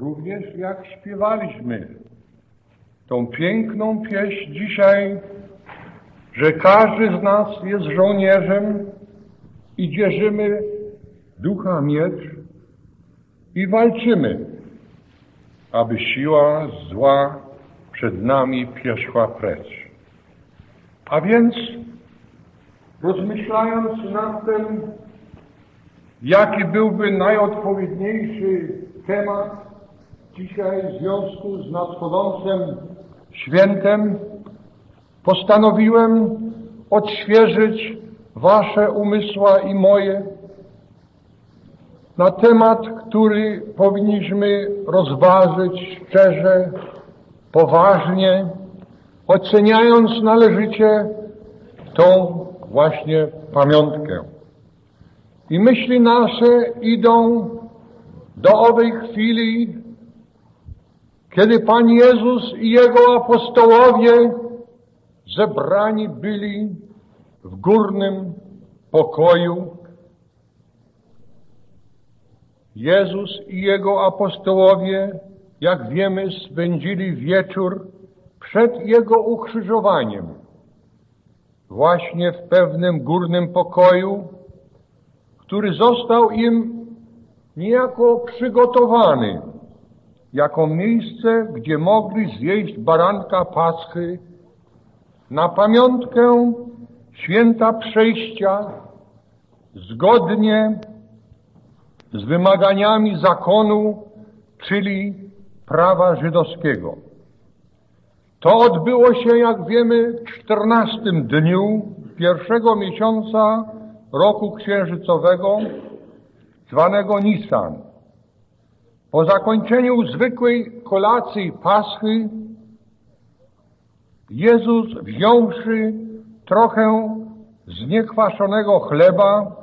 również jak śpiewaliśmy tą piękną pieśń dzisiaj, że każdy z nas jest żołnierzem i dzierżymy ducha miecz i walczymy, aby siła zła przed nami przeszła precz. A więc, rozmyślając nad tym, jaki byłby najodpowiedniejszy temat dzisiaj w związku z nadchodzącym świętem, postanowiłem odświeżyć wasze umysła i moje na temat, który powinniśmy rozważyć szczerze, poważnie, oceniając należycie tą właśnie pamiątkę. I myśli nasze idą do owej chwili, kiedy Pan Jezus i Jego apostołowie zebrani byli w górnym pokoju. Jezus i Jego apostołowie, jak wiemy, spędzili wieczór przed Jego ukrzyżowaniem właśnie w pewnym górnym pokoju, który został im niejako przygotowany jako miejsce, gdzie mogli zjeść baranka Paschy na pamiątkę święta przejścia zgodnie z wymaganiami zakonu, czyli prawa żydowskiego. To odbyło się, jak wiemy, w 14 dniu pierwszego miesiąca roku księżycowego, zwanego Nisan. Po zakończeniu zwykłej kolacji Paschy, Jezus, wziąwszy trochę zniekwaszonego chleba,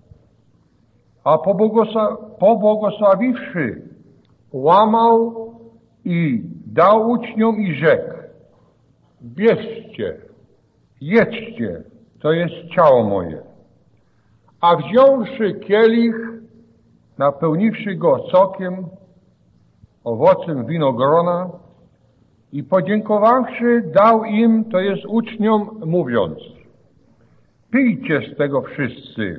a pobłogosławiwszy, łamał i dał uczniom i rzekł: bierzcie, jedzcie, to jest ciało moje. A wziąwszy kielich, napełniwszy go sokiem, owocem winogrona i podziękowawszy, dał im, to jest uczniom, mówiąc: pijcie z tego wszyscy,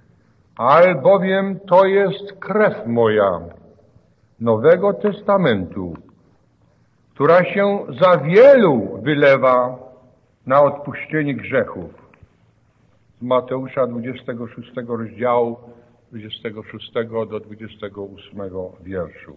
albowiem to jest krew moja Nowego Testamentu, która się za wielu wylewa na odpuszczenie grzechów. Z Mateusza 26 rozdziału, 26 do 28 wierszu.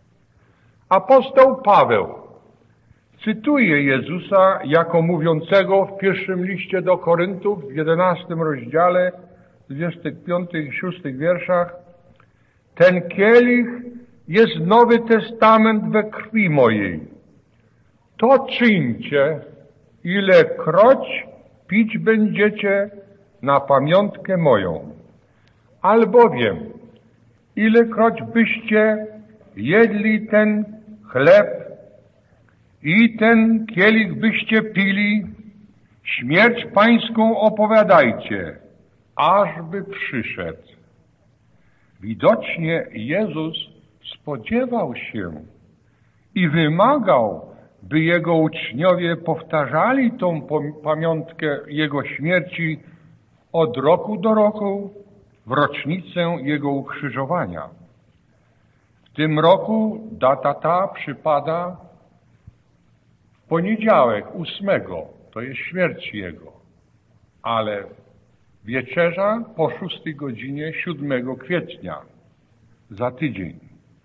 Apostoł Paweł cytuje Jezusa jako mówiącego w pierwszym liście do Koryntów w 11 rozdziale, 25 i 6 wierszach: ten kielich jest Nowy Testament we krwi mojej. To czyńcie, ilekroć pić będziecie na pamiątkę moją. Albowiem, ilekroć byście jedli ten chleb i ten kielich byście pili, śmierć pańską opowiadajcie, ażby przyszedł. Widocznie Jezus spodziewał się i wymagał, by Jego uczniowie powtarzali tą pamiątkę Jego śmierci od roku do roku w rocznicę Jego ukrzyżowania. W tym roku data ta przypada w poniedziałek 8, to jest śmierć Jego, ale wieczerza po 6 godzinie 7 kwietnia, za tydzień.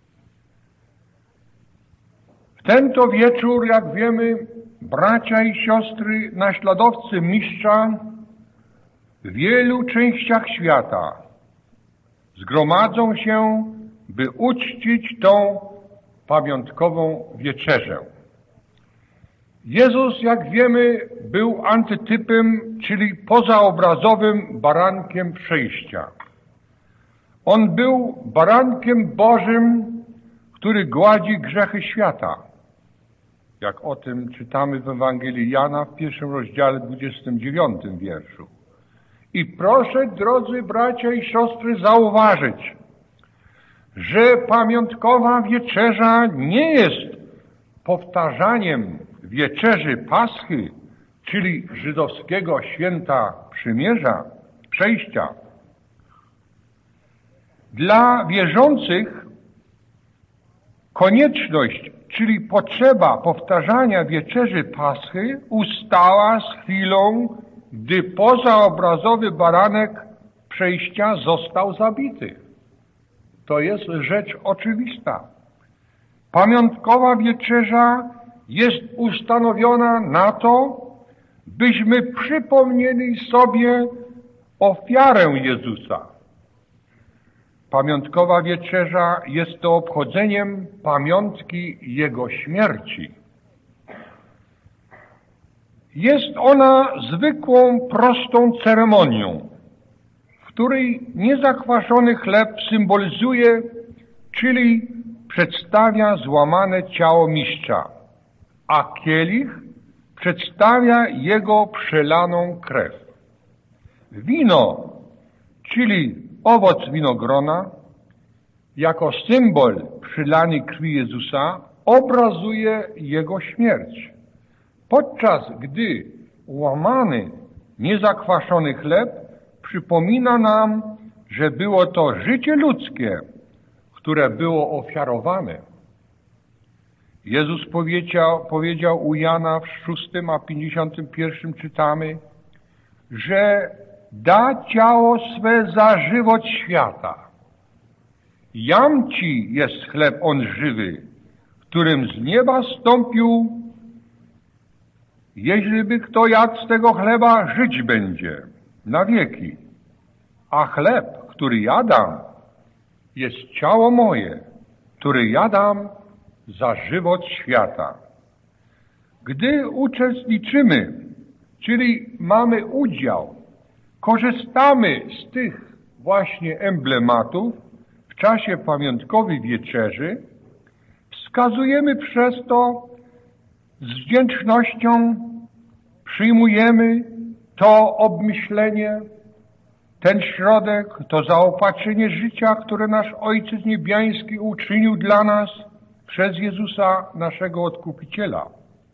W ten to wieczór, jak wiemy, bracia i siostry, naśladowcy mistrza w wielu częściach świata zgromadzą się, by uczcić tą pamiątkową wieczerzę. Jezus, jak wiemy, był antytypem, czyli pozaobrazowym barankiem przejścia. On był barankiem Bożym, który gładzi grzechy świata. Jak o tym czytamy w Ewangelii Jana w 1 rozdziale 29 wierszu. I proszę, drodzy bracia i siostry, zauważyć, że pamiątkowa wieczerza nie jest powtarzaniem wieczerzy Paschy, czyli żydowskiego święta przymierza, przejścia. Dla wierzących konieczność, czyli potrzeba powtarzania wieczerzy Paschy ustała z chwilą, gdy pozaobrazowy baranek przejścia został zabity. To jest rzecz oczywista. Pamiątkowa wieczerza jest ustanowiona na to, byśmy przypomnieli sobie ofiarę Jezusa. Pamiątkowa wieczerza jest to obchodzeniem pamiątki Jego śmierci. Jest ona zwykłą, prostą ceremonią, w której niezakwaszony chleb symbolizuje, czyli przedstawia złamane ciało mistrza, a kielich przedstawia jego przelaną krew. Wino, czyli owoc winogrona, jako symbol przylanej krwi Jezusa, obrazuje Jego śmierć. Podczas gdy łamany, niezakwaszony chleb przypomina nam, że było to życie ludzkie, które było ofiarowane. Jezus powiedział u Jana w 6 a 51 czytamy, że da ciało swe za żywot świata. Jam ci jest chleb on żywy, którym z nieba stąpił. Jeźliby kto jadł z tego chleba, żyć będzie na wieki. A chleb, który jadam, jest ciało moje, który jadam za żywot świata. Gdy uczestniczymy, czyli mamy udział, korzystamy z tych właśnie emblematów w czasie pamiątkowej wieczerzy, wskazujemy przez to z wdzięcznością, przyjmujemy to obmyślenie, ten środek, to zaopatrzenie życia, które nasz Ojciec Niebiański uczynił dla nas przez Jezusa, naszego Odkupiciela.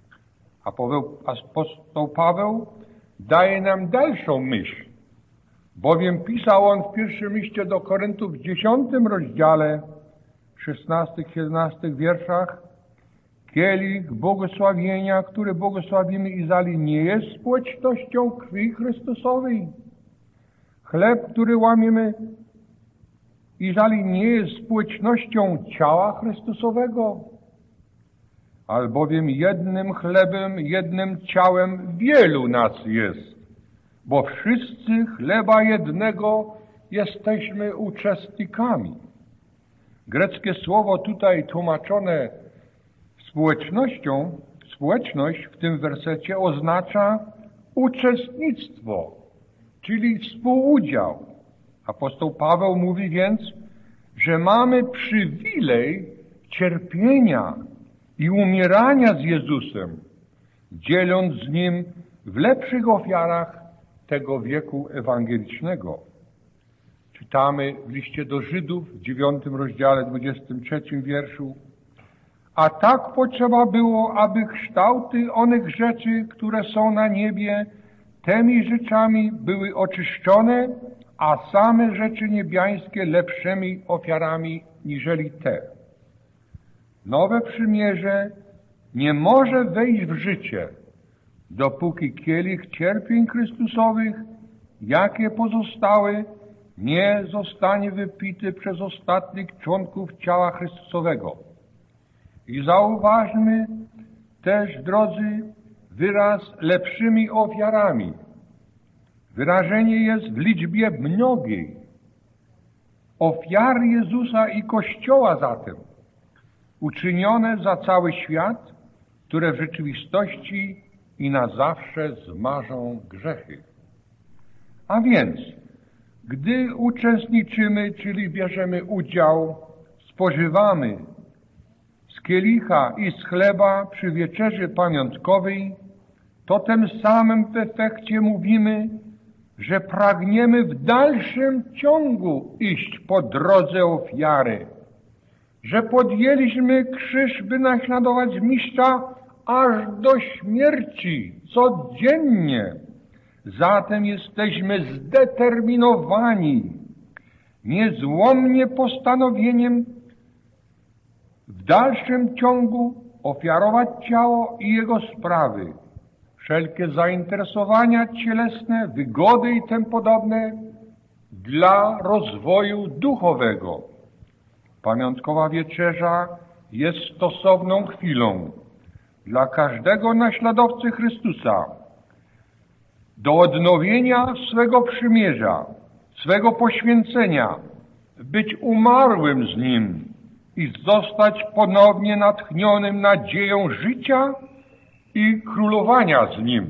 Apostoł Paweł daje nam dalszą myśl, bowiem pisał on w pierwszym liście do Koryntów w 10 rozdziale, 16-17 wierszach: kielich błogosławienia, który błogosławimy Izali, nie jest społecznością krwi Chrystusowej. Chleb, który łamiemy Izali, nie jest społecznością ciała Chrystusowego, albowiem jednym chlebem, jednym ciałem wielu nas jest, bo wszyscy chleba jednego jesteśmy uczestnikami. Greckie słowo tutaj tłumaczone społeczność w tym wersecie oznacza uczestnictwo, czyli współudział. Apostoł Paweł mówi więc, że mamy przywilej cierpienia i umierania z Jezusem, dzieląc z Nim w lepszych ofiarach tego wieku ewangelicznego. Czytamy w liście do Żydów w 9 rozdziale 23 wierszu: a tak potrzeba było, aby kształty onych rzeczy, które są na niebie, tymi rzeczami były oczyszczone, a same rzeczy niebiańskie lepszymi ofiarami niżeli te. Nowe przymierze nie może wejść w życie, dopóki kielich cierpień Chrystusowych, jakie pozostały, nie zostanie wypity przez ostatnich członków ciała Chrystusowego. I zauważmy też, drodzy, wyraz lepszymi ofiarami. Wyrażenie jest w liczbie mnogiej. Ofiary Jezusa i Kościoła zatem, uczynione za cały świat, które w rzeczywistości i na zawsze zmarzą grzechy. A więc, gdy uczestniczymy, czyli bierzemy udział, spożywamy z kielicha i z chleba przy wieczerzy pamiątkowej, to tym samym w efekcie mówimy, że pragniemy w dalszym ciągu iść po drodze ofiary, że podjęliśmy krzyż, by naśladować mistrza aż do śmierci, codziennie. Zatem jesteśmy zdeterminowani niezłomnie postanowieniem w dalszym ciągu ofiarować ciało i jego sprawy, wszelkie zainteresowania cielesne, wygody i tym podobne dla rozwoju duchowego. Pamiątkowa wieczerza jest stosowną chwilą dla każdego naśladowcy Chrystusa do odnowienia swego przymierza, swego poświęcenia, być umarłym z Nim i zostać ponownie natchnionym nadzieją życia i królowania z Nim.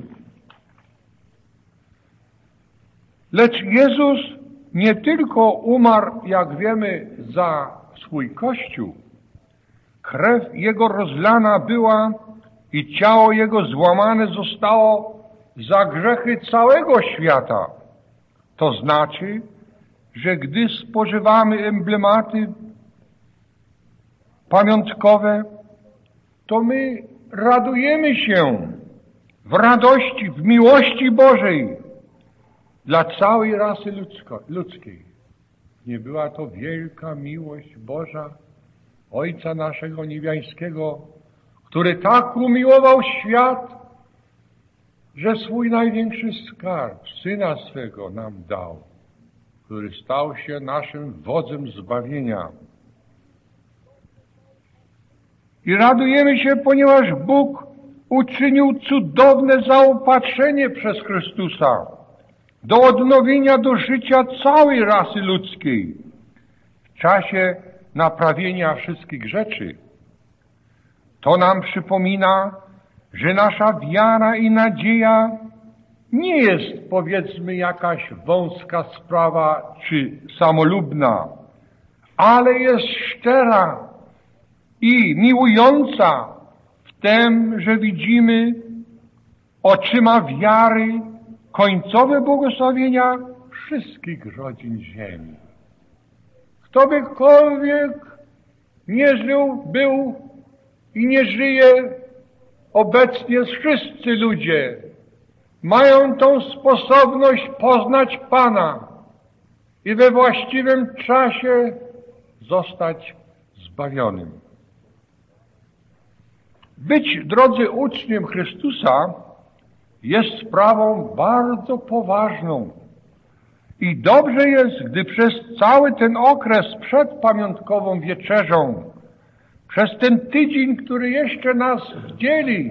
Lecz Jezus nie tylko umarł, jak wiemy, za swój Kościół. Krew Jego rozlana była i ciało Jego złamane zostało za grzechy całego świata. To znaczy, że gdy spożywamy emblematy pamiątkowe, to my radujemy się w radości, w miłości Bożej dla całej rasy ludzkiej. Nie była to wielka miłość Boża, Ojca naszego niebiańskiego, który tak umiłował świat, że swój największy skarb, Syna swego nam dał, który stał się naszym wodzem zbawienia. I radujemy się, ponieważ Bóg uczynił cudowne zaopatrzenie przez Chrystusa do odnowienia do życia całej rasy ludzkiej w czasie naprawienia wszystkich rzeczy. To nam przypomina, że nasza wiara i nadzieja nie jest, powiedzmy, jakaś wąska sprawa czy samolubna, ale jest szczera i miłująca w tym, że widzimy oczyma wiary końcowe błogosławienia wszystkich rodzin ziemi. Kto bykolwiek nie żył, był i nie żyje obecnie, wszyscy ludzie mają tą sposobność poznać Pana i we właściwym czasie zostać zbawionym. Być, drodzy, uczniem Chrystusa jest sprawą bardzo poważną i dobrze jest, gdy przez cały ten okres przed pamiątkową wieczerzą, przez ten tydzień, który jeszcze nas dzieli,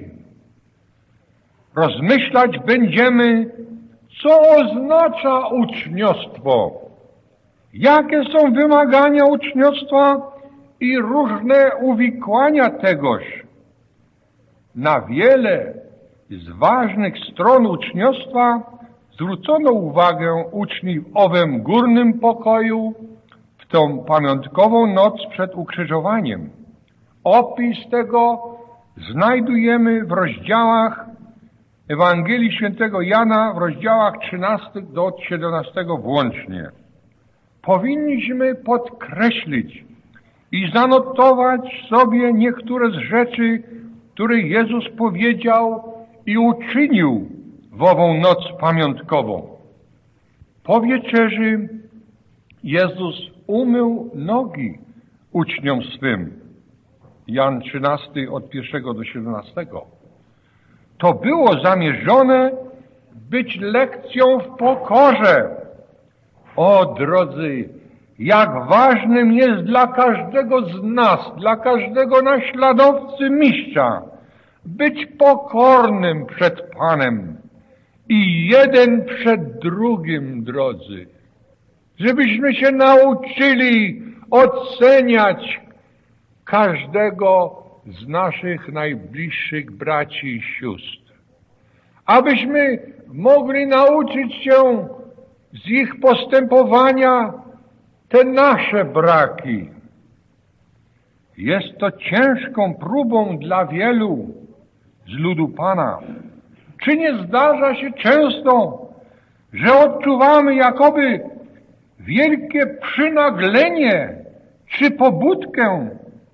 rozmyślać będziemy, co oznacza uczniostwo, jakie są wymagania uczniostwa i różne uwikłania tegoż. Na wiele z ważnych stron uczniostwa zwrócono uwagę uczniów w owym górnym pokoju w tą pamiątkową noc przed ukrzyżowaniem. Opis tego znajdujemy w rozdziałach Ewangelii Świętego Jana, w rozdziałach 13 do 17 włącznie. Powinniśmy podkreślić i zanotować sobie niektóre z rzeczy, które Jezus powiedział i uczynił w ową noc pamiątkową. Po wieczerzy Jezus umył nogi uczniom swym. Jan 13 od 1 do 17. To było zamierzone być lekcją w pokorze. O drodzy, jak ważnym jest dla każdego z nas, dla każdego naśladowcy mistrza, być pokornym przed Panem i jeden przed drugim, drodzy. Żebyśmy się nauczyli oceniać każdego z naszych najbliższych braci i sióstr. Abyśmy mogli nauczyć się z ich postępowania te nasze braki. Jest to ciężką próbą dla wielu z ludu Pana. Czy nie zdarza się często, że odczuwamy jakoby wielkie przynaglenie czy pobudkę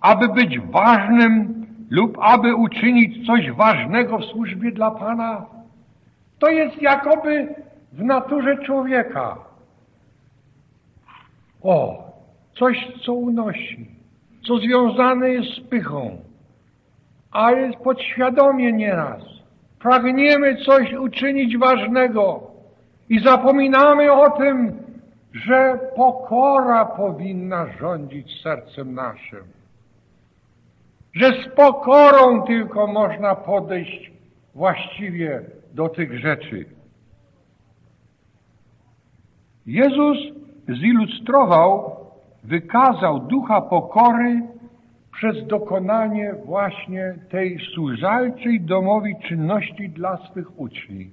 aby być ważnym lub aby uczynić coś ważnego w służbie dla Pana. To jest jakoby w naturze człowieka. Coś, co unosi, co związane jest z pychą, ale podświadomie nieraz pragniemy coś uczynić ważnego i zapominamy o tym, że pokora powinna rządzić sercem naszym. Że z pokorą tylko można podejść właściwie do tych rzeczy. Jezus zilustrował, wykazał ducha pokory przez dokonanie właśnie tej służalczej domowej czynności dla swych uczniów.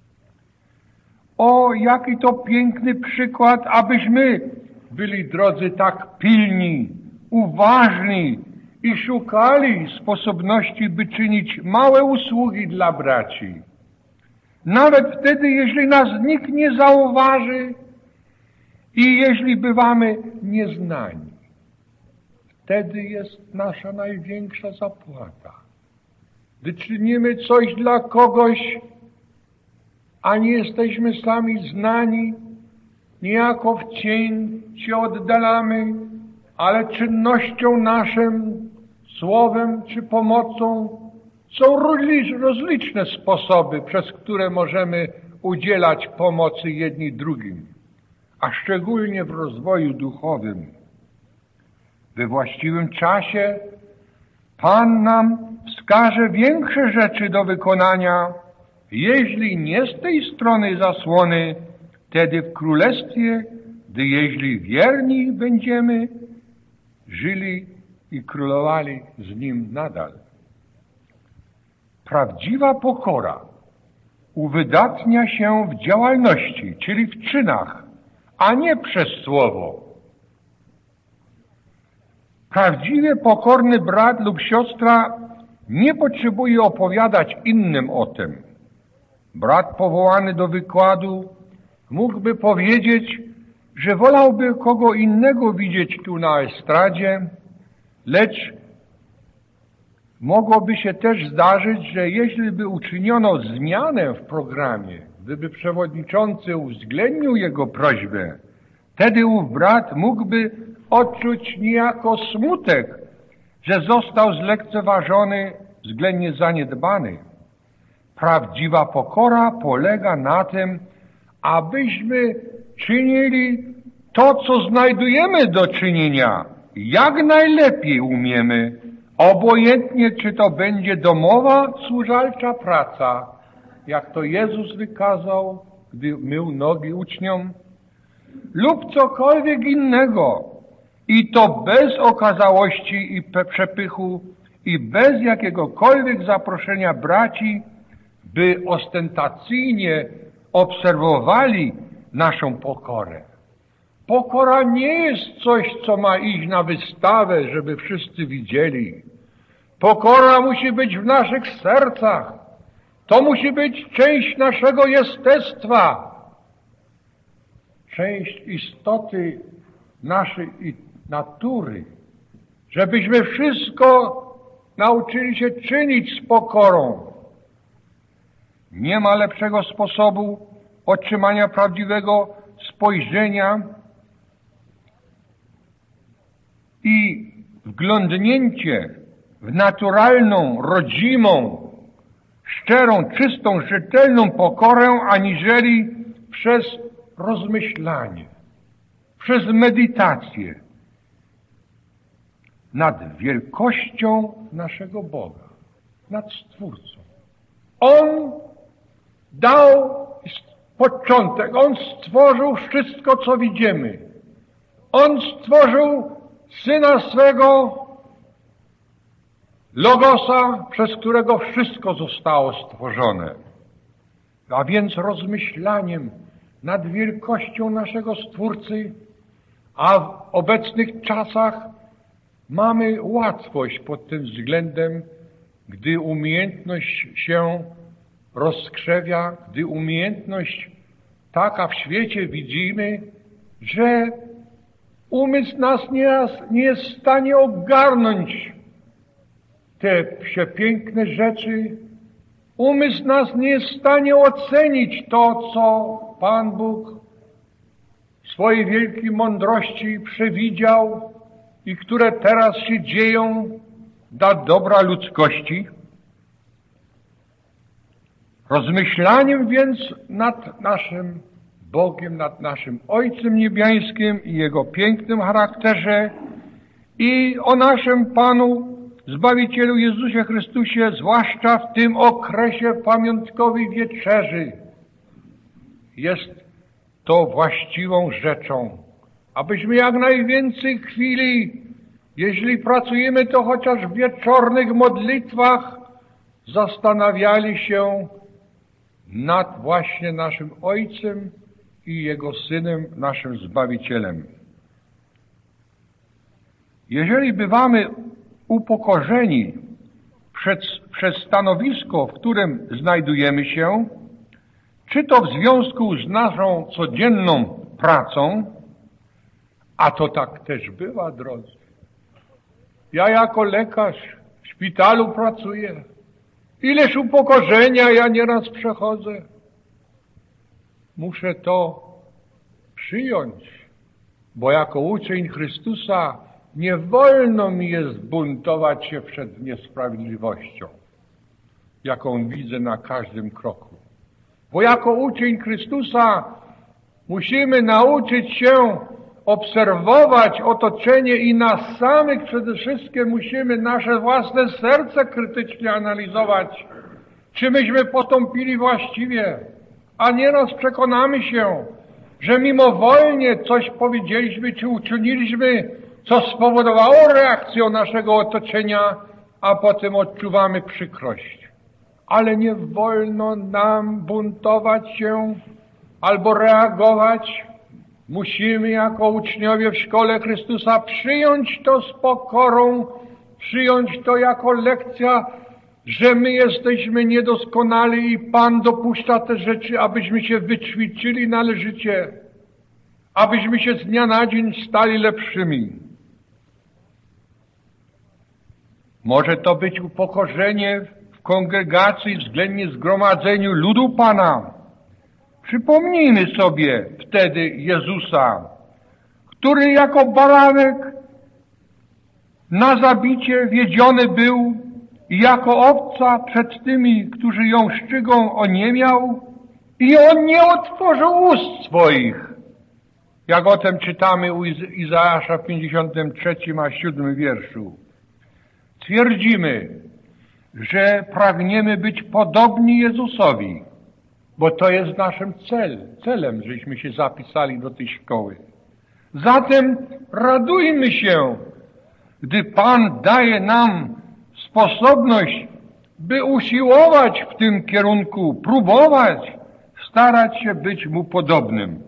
Jaki to piękny przykład, abyśmy byli, drodzy, tak pilni, uważni i szukali sposobności, by czynić małe usługi dla braci. Nawet wtedy, jeśli nas nikt nie zauważy i jeśli bywamy nieznani. Wtedy jest nasza największa zapłata. Gdy czynimy coś dla kogoś, a nie jesteśmy sami znani, niejako w cień się oddalamy, ale czynnością naszym, słowem czy pomocą są rozliczne sposoby, przez które możemy udzielać pomocy jedni drugim, a szczególnie w rozwoju duchowym. We właściwym czasie Pan nam wskaże większe rzeczy do wykonania, jeśli nie z tej strony zasłony, wtedy w Królestwie, gdy jeśli wierni będziemy, żyli i królowali z Nim nadal. Prawdziwa pokora uwydatnia się w działalności, czyli w czynach, a nie przez słowo. Prawdziwie pokorny brat lub siostra nie potrzebuje opowiadać innym o tym. Brat powołany do wykładu mógłby powiedzieć, że wolałby kogo innego widzieć tu na estradzie, lecz mogłoby się też zdarzyć, że jeśli by uczyniono zmianę w programie, gdyby przewodniczący uwzględnił jego prośbę, wtedy ów brat mógłby odczuć niejako smutek, że został zlekceważony, względnie zaniedbany. Prawdziwa pokora polega na tym, abyśmy czynili to, co znajdujemy do czynienia, jak najlepiej umiemy, obojętnie czy to będzie domowa, służalcza praca, jak to Jezus wykazał, gdy mył nogi uczniom, lub cokolwiek innego, i to bez okazałości i przepychu i bez jakiegokolwiek zaproszenia braci, by ostentacyjnie obserwowali naszą pokorę. Pokora nie jest coś, co ma iść na wystawę, żeby wszyscy widzieli. Pokora musi być w naszych sercach. To musi być część naszego jestestwa. Część istoty naszej natury. Żebyśmy wszystko nauczyli się czynić z pokorą. Nie ma lepszego sposobu otrzymania prawdziwego spojrzenia i wglądnięcie w naturalną, rodzimą, szczerą, czystą, rzetelną pokorę, aniżeli przez rozmyślanie, przez medytację nad wielkością naszego Boga, nad Stwórcą. On dał początek, On stworzył wszystko, co widzimy. On stworzył Syna swego, Logosa, przez którego wszystko zostało stworzone. A więc rozmyślaniem nad wielkością naszego Stwórcy, a w obecnych czasach mamy łatwość pod tym względem, gdy umiejętność się rozkrzewia, gdy umiejętność taka w świecie widzimy, że Umysł nas nie jest w stanie ogarnąć te przepiękne rzeczy. Umysł nas nie jest w stanie ocenić to, co Pan Bóg w swojej wielkiej mądrości przewidział i które teraz się dzieją dla dobra ludzkości. Rozmyślaniem więc nad naszym Bogiem, nad naszym Ojcem Niebiańskim i Jego pięknym charakterze i o naszym Panu, Zbawicielu Jezusie Chrystusie, zwłaszcza w tym okresie pamiątkowej wieczerzy, jest to właściwą rzeczą, abyśmy jak najwięcej chwili, jeśli pracujemy to chociaż w wieczornych modlitwach, zastanawiali się nad właśnie naszym Ojcem i Jego Synem, naszym Zbawicielem. Jeżeli bywamy upokorzeni przez stanowisko, w którym znajdujemy się, czy to w związku z naszą codzienną pracą, a to tak też bywa, drodzy. Ja jako lekarz w szpitalu pracuję. Ileż upokorzenia ja nieraz przechodzę. Muszę to przyjąć, bo jako uczeń Chrystusa nie wolno mi jest buntować się przed niesprawiedliwością, jaką widzę na każdym kroku. Bo jako uczeń Chrystusa musimy nauczyć się obserwować otoczenie i nas samych przede wszystkim musimy nasze własne serce krytycznie analizować, czy myśmy postąpili właściwie, a nieraz przekonamy się, że mimowolnie coś powiedzieliśmy czy uczyniliśmy, co spowodowało reakcję naszego otoczenia, a potem odczuwamy przykrość. Ale nie wolno nam buntować się albo reagować. Musimy jako uczniowie w szkole Chrystusa przyjąć to z pokorą, przyjąć to jako lekcja, że my jesteśmy niedoskonali i Pan dopuszcza te rzeczy, abyśmy się wyćwiczyli należycie, abyśmy się z dnia na dzień stali lepszymi. Może to być upokorzenie w kongregacji względnie zgromadzeniu ludu Pana. Przypomnijmy sobie wtedy Jezusa, który jako baranek na zabicie wiedziony był i jako owca przed tymi, którzy ją szczygą, oniemiał i on nie otworzył ust swoich. Jak o tym czytamy u Izajasza w 53, a 7 wierszu. Twierdzimy, że pragniemy być podobni Jezusowi, bo to jest naszym celem, żeśmy się zapisali do tej szkoły. Zatem radujmy się, gdy Pan daje nam sposobność, by usiłować w tym kierunku, próbować, starać się być Mu podobnym.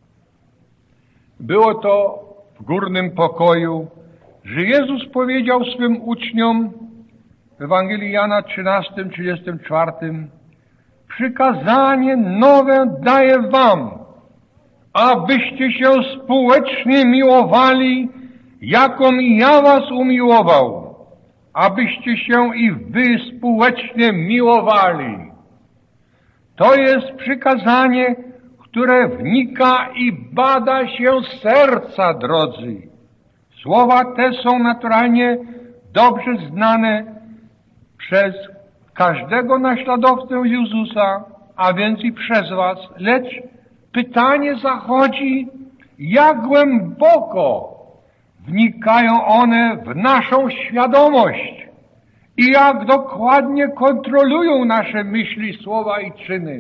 Było to w górnym pokoju, że Jezus powiedział swym uczniom w Ewangelii Jana 13:34: przykazanie nowe daję wam, abyście się społecznie miłowali, jakom ja was umiłował, abyście się i wy społecznie miłowali. To jest przykazanie, które wnika i bada się z serca, drodzy. Słowa te są naturalnie dobrze znane przez każdego naśladowcę Jezusa, a więc i przez was, lecz pytanie zachodzi, jak głęboko wnikają one w naszą świadomość i jak dokładnie kontrolują nasze myśli, słowa i czyny.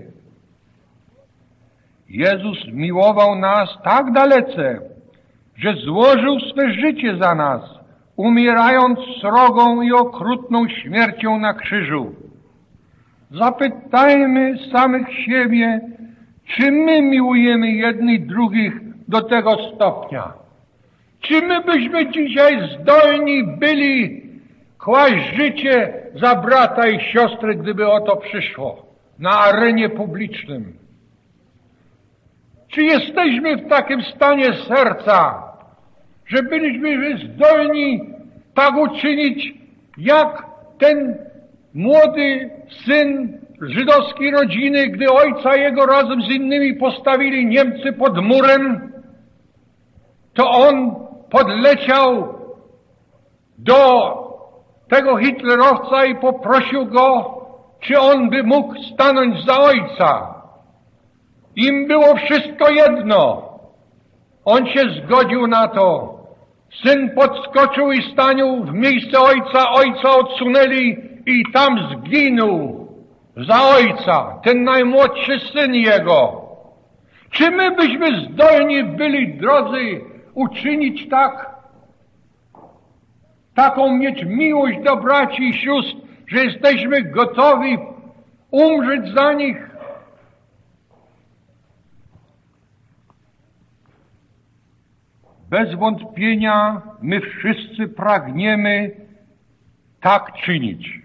Jezus miłował nas tak dalece, że złożył swe życie za nas, umierając srogą i okrutną śmiercią na krzyżu. Zapytajmy samych siebie, czy my miłujemy jednych drugich do tego stopnia? Czy my byśmy dzisiaj zdolni byli kłaść życie za brata i siostrę, gdyby o to przyszło na arenie publicznym? Czy jesteśmy w takim stanie serca, że byliśmy zdolni tak uczynić, jak ten młody syn żydowskiej rodziny, gdy ojca jego razem z innymi postawili Niemcy pod murem, to on podleciał do tego hitlerowca i poprosił go, czy on by mógł stanąć za ojca. Im było wszystko jedno. On się zgodził na to. Syn podskoczył i stanął w miejsce ojca. Ojca odsunęli i tam zginął za ojca, ten najmłodszy syn jego. Czy my byśmy zdolni byli, drodzy, uczynić tak? Taką mieć miłość do braci i sióstr, że jesteśmy gotowi umrzeć za nich? Bez wątpienia my wszyscy pragniemy tak czynić.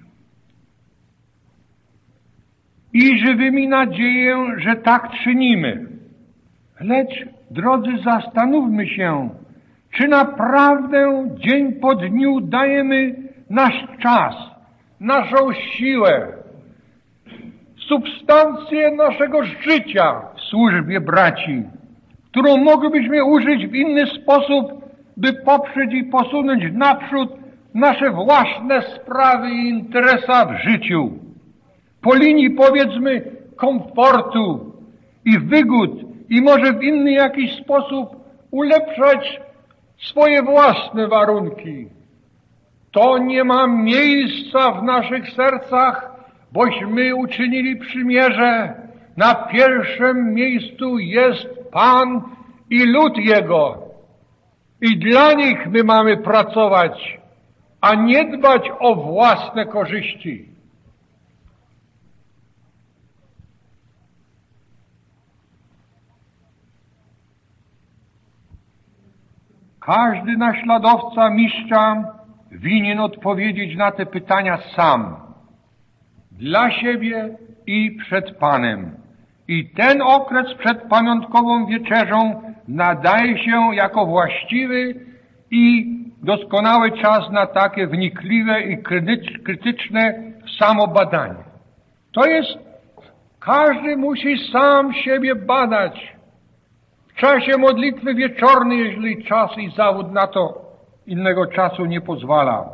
I żywymi nadzieję, że tak czynimy. Lecz, drodzy, zastanówmy się, czy naprawdę dzień po dniu dajemy nasz czas, naszą siłę, substancję naszego życia w służbie braci, którą moglibyśmy użyć w inny sposób, by poprzeć i posunąć naprzód nasze własne sprawy i interesa w życiu. Po linii, powiedzmy, komfortu i wygód i może w inny jakiś sposób ulepszać swoje własne warunki. To nie ma miejsca w naszych sercach, bośmy uczynili przymierze. Na pierwszym miejscu jest Pan i lud Jego. I dla nich my mamy pracować, a nie dbać o własne korzyści. Każdy naśladowca mistrza winien odpowiedzieć na te pytania sam, dla siebie i przed Panem. I ten okres przed pamiątkową wieczerzą nadaje się jako właściwy i doskonały czas na takie wnikliwe i krytyczne samobadanie. To jest, każdy musi sam siebie badać. W czasie modlitwy wieczornej, jeżeli czas i zawód na to innego czasu nie pozwala.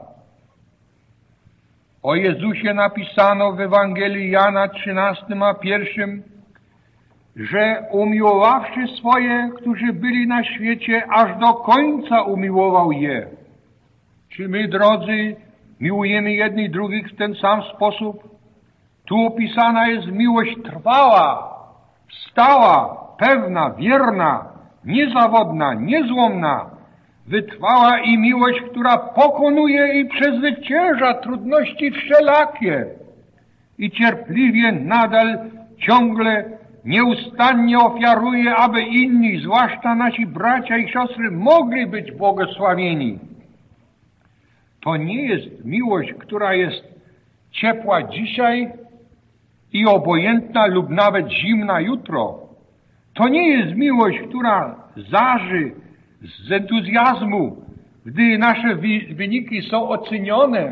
O Jezusie napisano w Ewangelii Jana 13:1, że umiłowawszy swoje, którzy byli na świecie, aż do końca umiłował je. Czy my, drodzy, miłujemy jednych drugich w ten sam sposób? Tu opisana jest miłość trwała, stała, pewna, wierna, niezawodna, niezłomna, wytrwała i miłość, która pokonuje i przezwycięża trudności wszelakie i cierpliwie nadal, ciągle, nieustannie ofiaruje, aby inni, zwłaszcza nasi bracia i siostry, mogli być błogosławieni. To nie jest miłość, która jest ciepła dzisiaj i obojętna lub nawet zimna jutro. To nie jest miłość, która zaży z entuzjazmu, gdy nasze wyniki są ocenione,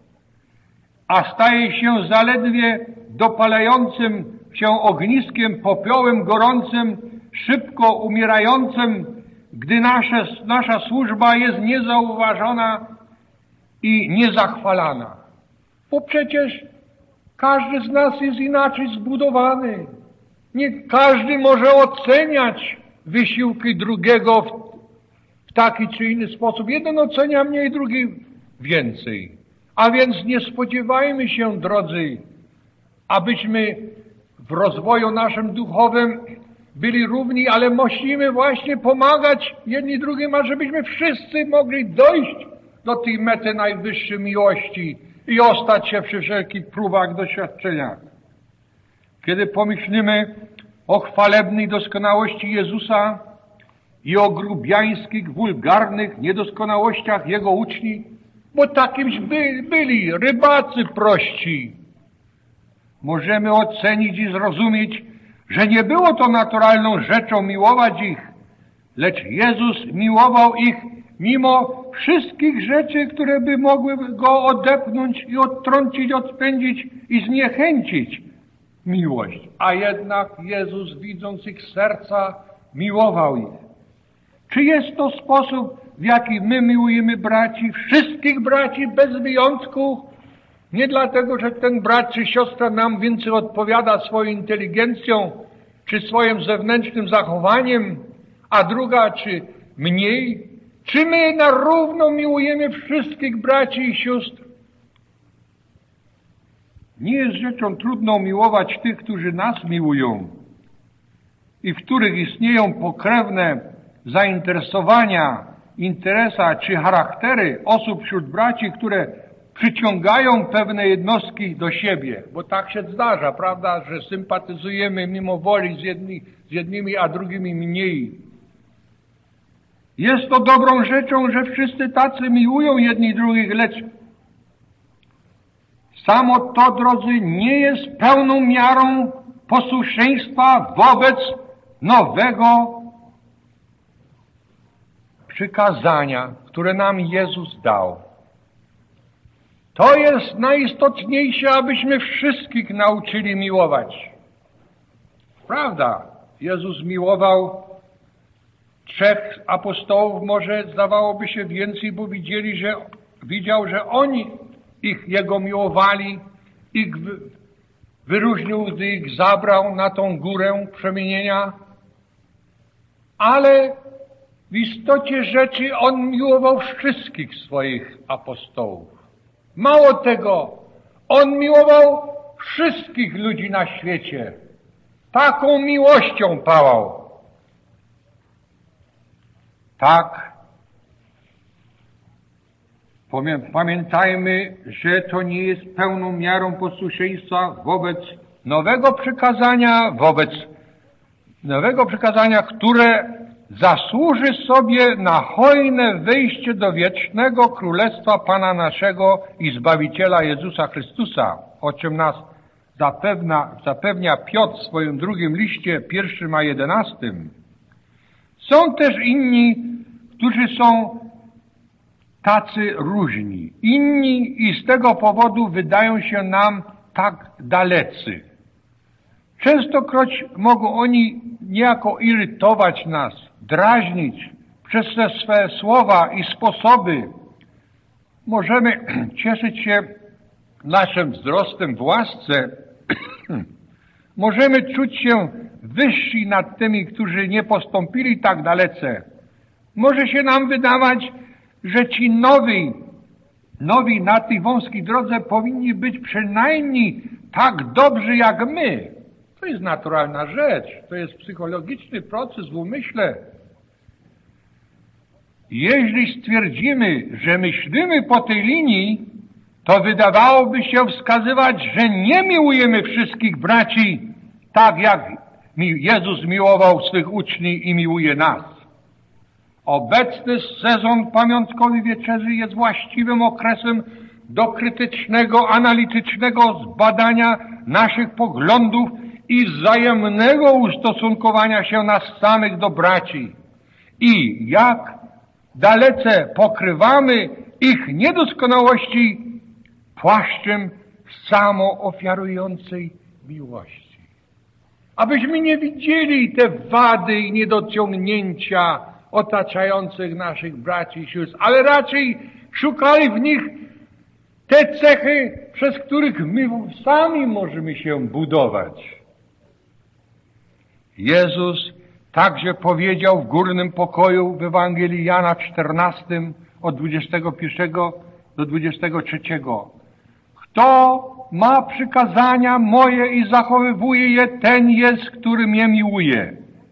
a staje się zaledwie dopalającym się ogniskiem, popiołem gorącym, szybko umierającym, gdy nasza służba jest niezauważona i niezachwalana. Bo przecież każdy z nas jest inaczej zbudowany. Nie każdy może oceniać wysiłki drugiego w taki czy inny sposób. Jeden ocenia mniej, drugi więcej. A więc nie spodziewajmy się, drodzy, abyśmy w rozwoju naszym duchowym byli równi, ale musimy właśnie pomagać jedni drugim, ażebyśmy wszyscy mogli dojść do tej mety najwyższej miłości i ostać się przy wszelkich próbach, doświadczeniach. Kiedy pomyślimy o chwalebnej doskonałości Jezusa i o grubiańskich, wulgarnych niedoskonałościach Jego uczniów, bo takimś byli rybacy prości, możemy ocenić i zrozumieć, że nie było to naturalną rzeczą miłować ich, lecz Jezus miłował ich mimo wszystkich rzeczy, które by mogły go odepchnąć i odtrącić, odpędzić i zniechęcić miłość. A jednak Jezus, widząc ich serca, miłował ich. Czy jest to sposób, w jaki my miłujemy braci, wszystkich braci bez wyjątku? Nie dlatego, że ten brat czy siostra nam więcej odpowiada swoją inteligencją, czy swoim zewnętrznym zachowaniem, a druga czy mniej? Czy my na równo miłujemy wszystkich braci i sióstr? Nie jest rzeczą trudną miłować tych, którzy nas miłują i w których istnieją pokrewne zainteresowania, interesa czy charaktery osób wśród braci, które przyciągają pewne jednostki do siebie, bo tak się zdarza, prawda, że sympatyzujemy mimo woli z jednymi, a drugimi mniej. Jest to dobrą rzeczą, że wszyscy tacy miłują jedni drugich, lecz samo to, drodzy, nie jest pełną miarą posłuszeństwa wobec nowego przykazania, które nam Jezus dał. To jest najistotniejsze, abyśmy wszystkich nauczyli miłować. Prawda, Jezus miłował 3 apostołów, może zdawałoby się więcej, bo widział, że oni Jego miłowali, ich wyróżnił, gdy ich zabrał na tą górę przemienienia, ale w istocie rzeczy On miłował wszystkich swoich apostołów. Mało tego, On miłował wszystkich ludzi na świecie. Taką miłością pałał. Tak. Pamiętajmy, że to nie jest pełną miarą posłuszeństwa wobec nowego przykazania, które zasłuży sobie na hojne wejście do wiecznego Królestwa Pana naszego i Zbawiciela Jezusa Chrystusa, o czym nas zapewnia Piotr w swoim 2 liście, 1 a 11. Są też inni, którzy są tacy różni. Inni i z tego powodu wydają się nam tak dalecy. Częstokroć mogą oni niejako irytować nas, drażnić przez te swe słowa i sposoby. Możemy cieszyć się naszym wzrostem w łasce. Możemy czuć się wyżsi nad tymi, którzy nie postąpili tak dalece. Może się nam wydawać, że ci nowi na tej wąskiej drodze powinni być przynajmniej tak dobrzy jak my. To jest naturalna rzecz. To jest psychologiczny proces w umyśle. Jeśli stwierdzimy, że myślimy po tej linii, to wydawałoby się wskazywać, że nie miłujemy wszystkich braci tak, jak Jezus miłował swych uczniów i miłuje nas. Obecny sezon pamiątkowy wieczerzy jest właściwym okresem do krytycznego, analitycznego zbadania naszych poglądów i wzajemnego ustosunkowania się nas samych do braci. I jak dalece pokrywamy ich niedoskonałości płaszczem samoofiarującej miłości. Abyśmy nie widzieli te wady i niedociągnięcia otaczających naszych braci i sióstr, ale raczej szukali w nich te cechy, przez których my sami możemy się budować. Jezus także powiedział w górnym pokoju w Ewangelii Jana 14 od 21 do 23. Kto ma przykazania moje i zachowywuje je, ten jest, który mnie miłuje.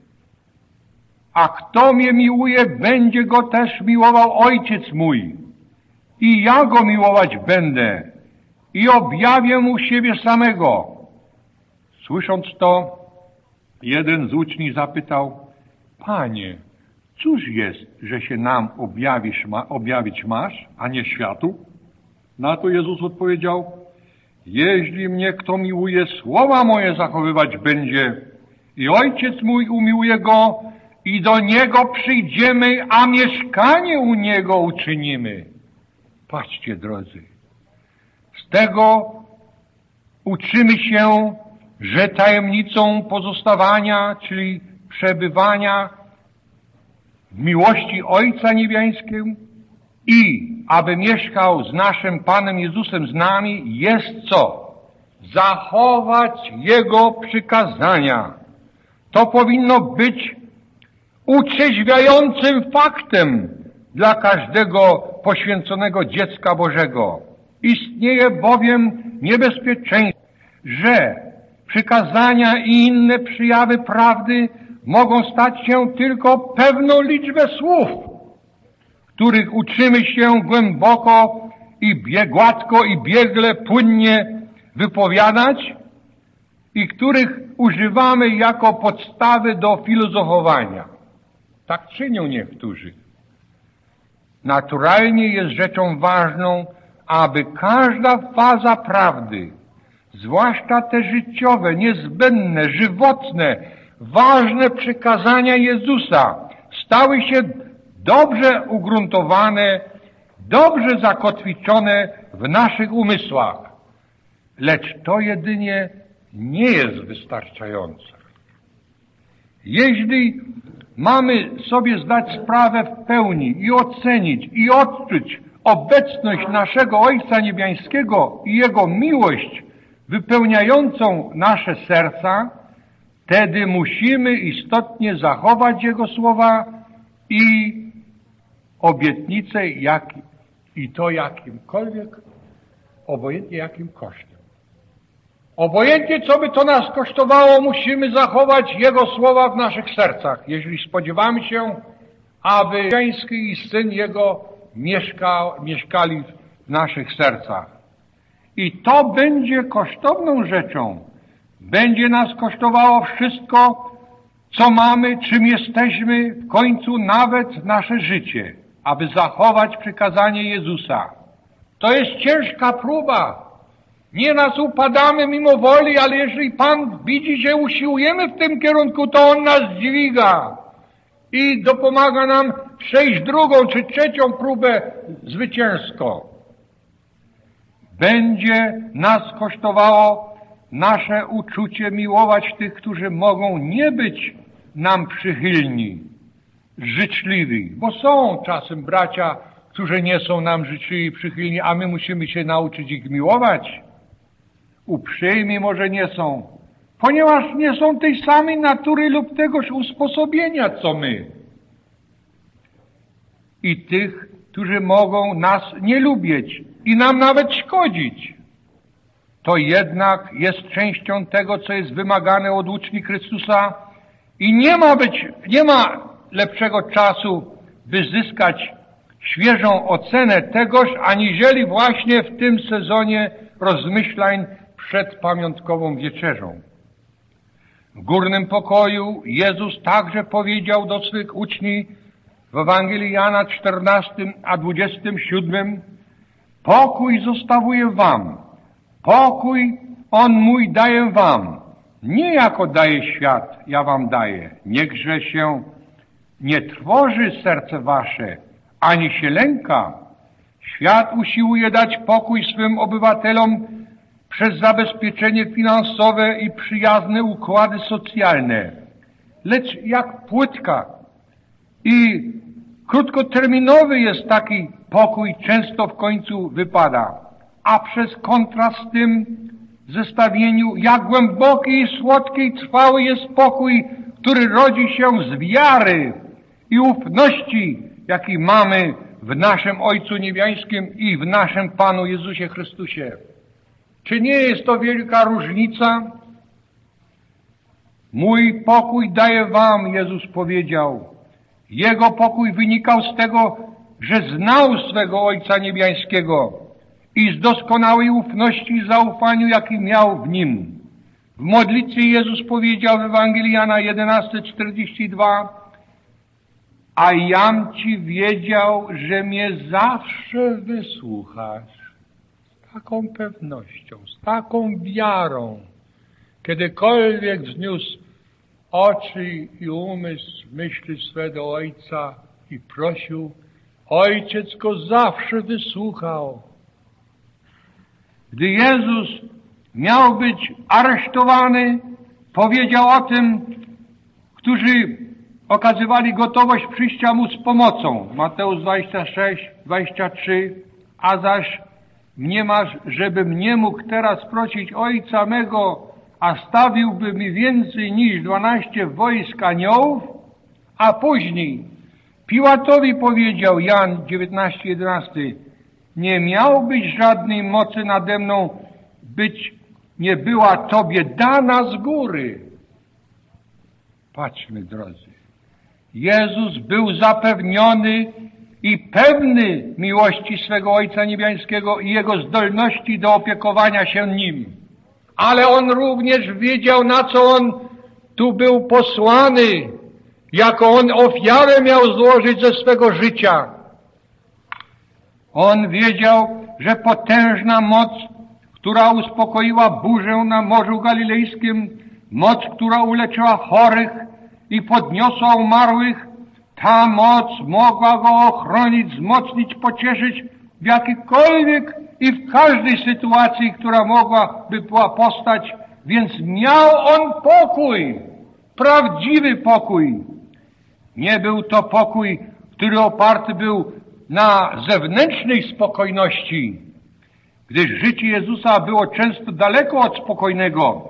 A kto mnie miłuje, będzie go też miłował Ojciec mój. I ja go miłować będę i objawię mu siebie samego. Słysząc to, jeden z uczniów zapytał: Panie, cóż jest, że się nam objawić masz, a nie światu? Na to Jezus odpowiedział: Jeśli mnie kto miłuje, słowa moje zachowywać będzie i Ojciec mój umiłuje go i do Niego przyjdziemy, a mieszkanie u Niego uczynimy. Patrzcie, drodzy, z tego uczymy się, że tajemnicą pozostawania, czyli przebywania w miłości Ojca Niebiańskiego i aby mieszkał z naszym Panem Jezusem z nami, jest co? Zachować Jego przykazania. To powinno być utrzeźwiającym faktem dla każdego poświęconego dziecka Bożego. Istnieje bowiem niebezpieczeństwo, że przykazania i inne przejawy prawdy mogą stać się tylko pewną liczbę słów, których uczymy się głęboko i gładko i biegle, płynnie wypowiadać i których używamy jako podstawy do filozofowania. Tak czynią niektórzy. Naturalnie jest rzeczą ważną, aby każda faza prawdy, zwłaszcza te życiowe, niezbędne, żywotne, ważne przykazania Jezusa, stały się dobrze ugruntowane, dobrze zakotwiczone w naszych umysłach. Lecz to jedynie nie jest wystarczające. Jeśli mamy sobie zdać sprawę w pełni i ocenić i odczuć obecność naszego Ojca Niebiańskiego i Jego miłość wypełniającą nasze serca, wtedy musimy istotnie zachować Jego słowa i obietnice, i to jakimkolwiek, obojętnie jakim kosztem. Obojętnie co by to nas kosztowało, musimy zachować Jego słowa w naszych sercach, jeżeli spodziewamy się, aby Pański i Syn Jego mieszkali w naszych sercach. I to będzie kosztowną rzeczą. Będzie nas kosztowało wszystko, co mamy, czym jesteśmy, w końcu nawet nasze życie, aby zachować przykazanie Jezusa. To jest ciężka próba. Nie nas upadamy mimo woli, ale jeżeli Pan widzi, że usiłujemy w tym kierunku, to On nas dźwiga i dopomaga nam przejść drugą czy trzecią próbę zwycięsko. Będzie nas kosztowało nasze uczucie miłować tych, którzy mogą nie być nam przychylni, życzliwi, bo są czasem bracia, którzy nie są nam życzliwi, przychylni, a my musimy się nauczyć ich miłować. Uprzejmi może nie są, ponieważ nie są tej samej natury lub tegoż usposobienia, co my. I tych, którzy mogą nas nie lubić i nam nawet szkodzić. To jednak jest częścią tego, co jest wymagane od uczniów Chrystusa i nie ma lepszego czasu, by zyskać świeżą ocenę tegoż, aniżeli właśnie w tym sezonie rozmyślań przed pamiątkową wieczerzą. W górnym pokoju Jezus także powiedział do swych uczniów w Ewangelii Jana 14 a 27: pokój zostawię wam, pokój On mój daję wam, nie jako daje świat, ja wam daję. Niechże się nie trwoży serce wasze, ani się lęka. Świat usiłuje dać pokój swym obywatelom przez zabezpieczenie finansowe i przyjazne układy socjalne. Lecz jak płytka i krótkoterminowy jest taki pokój, często w końcu wypada. A przez kontrast z tym zestawieniu, jak głęboki i słodki i trwały jest pokój, który rodzi się z wiary i ufności, jaki mamy w naszym Ojcu Niebiańskim i w naszym Panu Jezusie Chrystusie. Czy nie jest to wielka różnica? Mój pokój daję wam, Jezus powiedział. Jego pokój wynikał z tego, że znał swego Ojca Niebiańskiego i z doskonałej ufności i zaufaniu, jaki miał w Nim. W modlitwie Jezus powiedział w Ewangelii Jana 11:42: a jam Ci wiedział, że mnie zawsze wysłuchasz. Z taką pewnością, z taką wiarą, kiedykolwiek wzniósł oczy i umysł myśli swe do Ojca i prosił, Ojciec go zawsze wysłuchał. Gdy Jezus miał być aresztowany, powiedział o tym, którzy okazywali gotowość przyjścia mu z pomocą. Mateusz 26, 23. A zaś mniemasz, żebym nie mógł teraz prosić Ojca mego, a stawiłby mi więcej niż 12 wojsk aniołów? A później Piłatowi powiedział, Jan 19:11, nie miałbyś żadnej mocy nade mną, być nie była Tobie dana z góry. Patrzmy, drodzy. Jezus był zapewniony i pewny miłości swego Ojca Niebiańskiego i Jego zdolności do opiekowania się Nim. Ale On również wiedział, na co On tu był posłany, jaką On ofiarę miał złożyć ze swego życia. On wiedział, że potężna moc, która uspokoiła burzę na Morzu Galilejskim, moc, która uleczyła chorych i podniosła umarłych, ta moc mogła go ochronić, wzmocnić, pocieszyć w jakiejkolwiek i w każdej sytuacji, która mogłaby była postać, więc miał on pokój, prawdziwy pokój. Nie był to pokój, który oparty był na zewnętrznej spokojności, gdyż życie Jezusa było często daleko od spokojnego.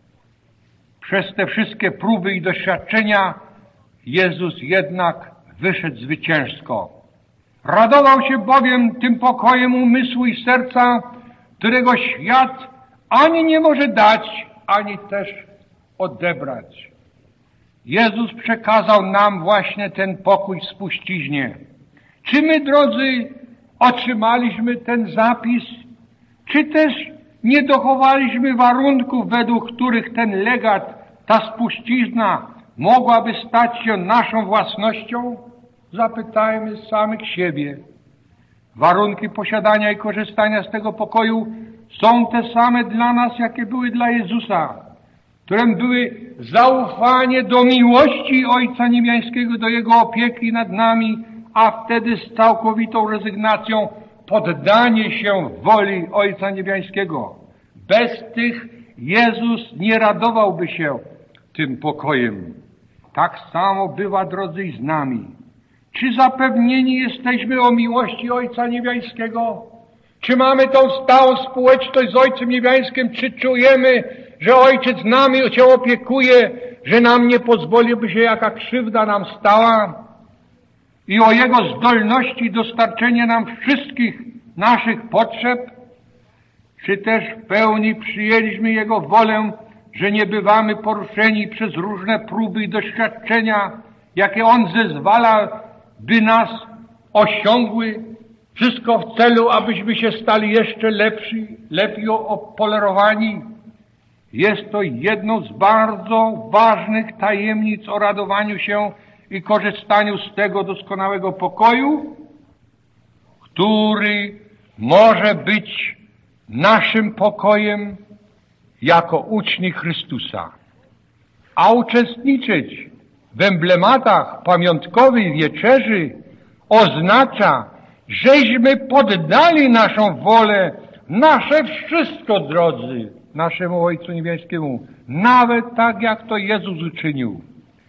Przez te wszystkie próby i doświadczenia Jezus jednak wyszedł zwycięsko. Radował się bowiem tym pokojem umysłu i serca, którego świat ani nie może dać, ani też odebrać. Jezus przekazał nam właśnie ten pokój w spuściźnie. Czy my, drodzy, otrzymaliśmy ten zapis, czy też nie dochowaliśmy warunków, według których ten legat, ta spuścizna mogłaby stać się naszą własnością? Zapytajmy samych siebie. Warunki posiadania i korzystania z tego pokoju są te same dla nas, jakie były dla Jezusa, którym były zaufanie do miłości Ojca Niebiańskiego, do Jego opieki nad nami, a wtedy z całkowitą rezygnacją poddanie się woli Ojca Niebiańskiego. Bez tych Jezus nie radowałby się tym pokojem. Tak samo bywa, drodzy, i z nami. Czy zapewnieni jesteśmy o miłości Ojca Niebiańskiego? Czy mamy tą stałą społeczność z Ojcem Niebiańskim? Czy czujemy, że Ojciec nami się opiekuje, że nam nie pozwoli, by się jaka krzywda nam stała? I o Jego zdolności dostarczenia nam wszystkich naszych potrzeb? Czy też w pełni przyjęliśmy Jego wolę, że nie bywamy poruszeni przez różne próby i doświadczenia, jakie On zezwala, by nas osiągły, wszystko w celu, abyśmy się stali jeszcze lepsi, lepiej opolerowani? Jest to jedną z bardzo ważnych tajemnic o radowaniu się i korzystaniu z tego doskonałego pokoju, który może być naszym pokojem jako uczni Chrystusa, a uczestniczyć w emblematach pamiątkowej wieczerzy oznacza, żeśmy poddali naszą wolę, nasze wszystko, drodzy, naszemu Ojcu Niebiańskiemu, nawet tak, jak to Jezus uczynił.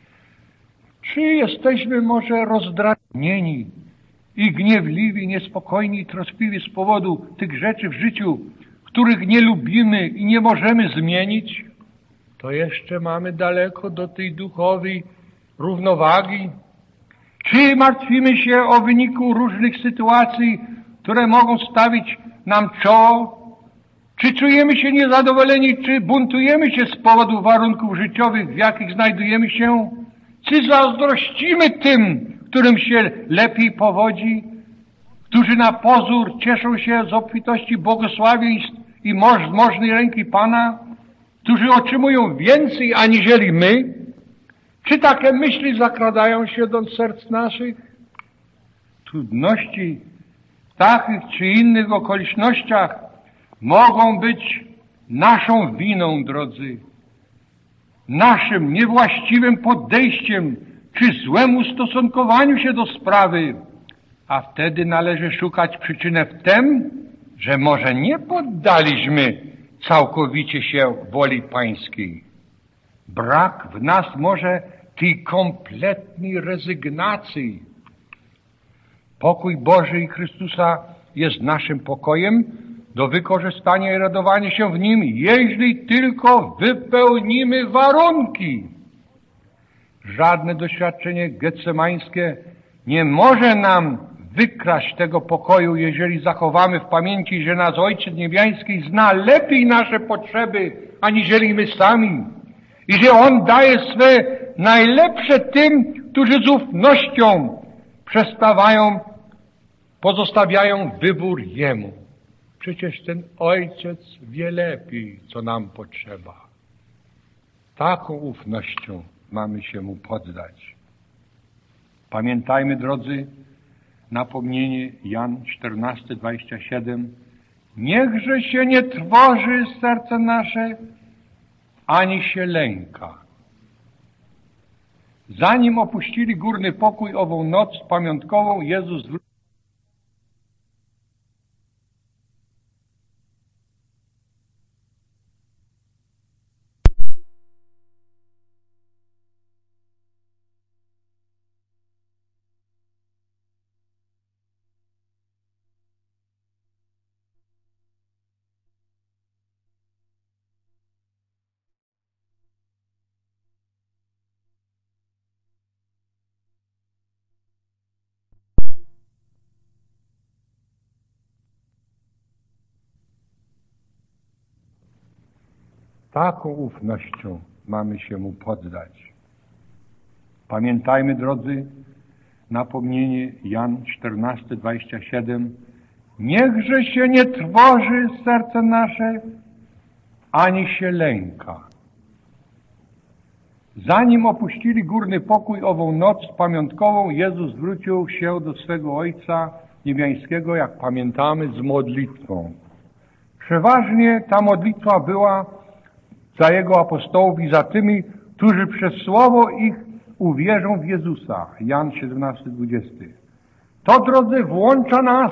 Czy jesteśmy może rozdrażnieni i gniewliwi, niespokojni i troskliwi z powodu tych rzeczy w życiu, których nie lubimy i nie możemy zmienić? To jeszcze mamy daleko do tej duchowej równowagi. Czy martwimy się o wyniku różnych sytuacji, które mogą stawić nam czoło? Czy czujemy się niezadowoleni, czy buntujemy się z powodu warunków życiowych, w jakich znajdujemy się? Czy zazdrościmy tym, którym się lepiej powodzi, którzy na pozór cieszą się z obfitości błogosławieństw i możnej ręki Pana, którzy otrzymują więcej aniżeli my? Czy takie myśli zakradają się do serc naszych? Trudności w takich czy innych okolicznościach mogą być naszą winą, drodzy. naszym niewłaściwym podejściem czy złemu ustosunkowaniu się do sprawy, a wtedy należy szukać przyczynę w tym, że może nie poddaliśmy całkowicie się woli Pańskiej. Brak w nas może tej kompletnej rezygnacji. Pokój Boży i Chrystusa jest naszym pokojem do wykorzystania i radowania się w Nim, jeśli tylko wypełnimy warunki. Żadne doświadczenie getsemańskie nie może nam wykraść tego pokoju, jeżeli zachowamy w pamięci, że nasz Ojciec Niebiański zna lepiej nasze potrzeby, aniżeli my sami. I że On daje swe najlepsze tym, którzy z ufnością pozostawiają wybór Jemu. Przecież ten Ojciec wie lepiej, co nam potrzeba. Taką ufnością mamy się Mu poddać. Pamiętajmy, drodzy, napomnienie Jan 14:27. Niechże się nie trwoży serce nasze, ani się lęka. Zanim opuścili górny pokój ową noc pamiątkową, Jezus zwrócił Taką ufnością mamy się Mu poddać. Pamiętajmy, drodzy, napomnienie Jan 14:27. Niechże się nie trwoży serce nasze, ani się lęka. Zanim opuścili górny pokój ową noc pamiątkową, Jezus zwrócił się do swego Ojca Niebiańskiego, jak pamiętamy, z modlitwą. Przeważnie ta modlitwa była za Jego apostołów i za tymi, którzy przez słowo ich uwierzą w Jezusa. Jan 17:20. To, drodzy, włącza nas.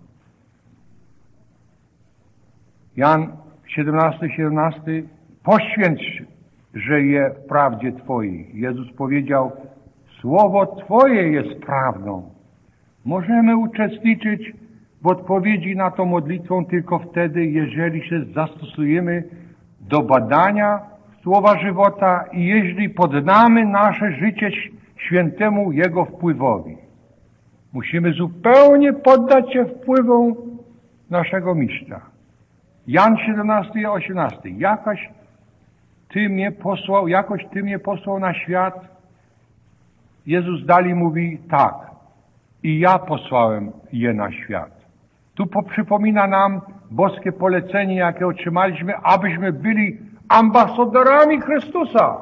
Jan 17:17. Poświęć, że je w prawdzie Twojej. Jezus powiedział, słowo Twoje jest prawdą. Możemy uczestniczyć w odpowiedzi na tą modlitwą tylko wtedy, jeżeli się zastosujemy do badania Słowa żywota i jeśli poddamy nasze życie świętemu Jego wpływowi. Musimy zupełnie poddać się wpływom naszego Mistrza. Jan 17:18. Jakoś Ty mnie posłał na świat. Jezus dalej mówi tak. I ja posłałem je na świat. Tu przypomina nam boskie polecenie, jakie otrzymaliśmy, abyśmy byli ambasadorami Chrystusa.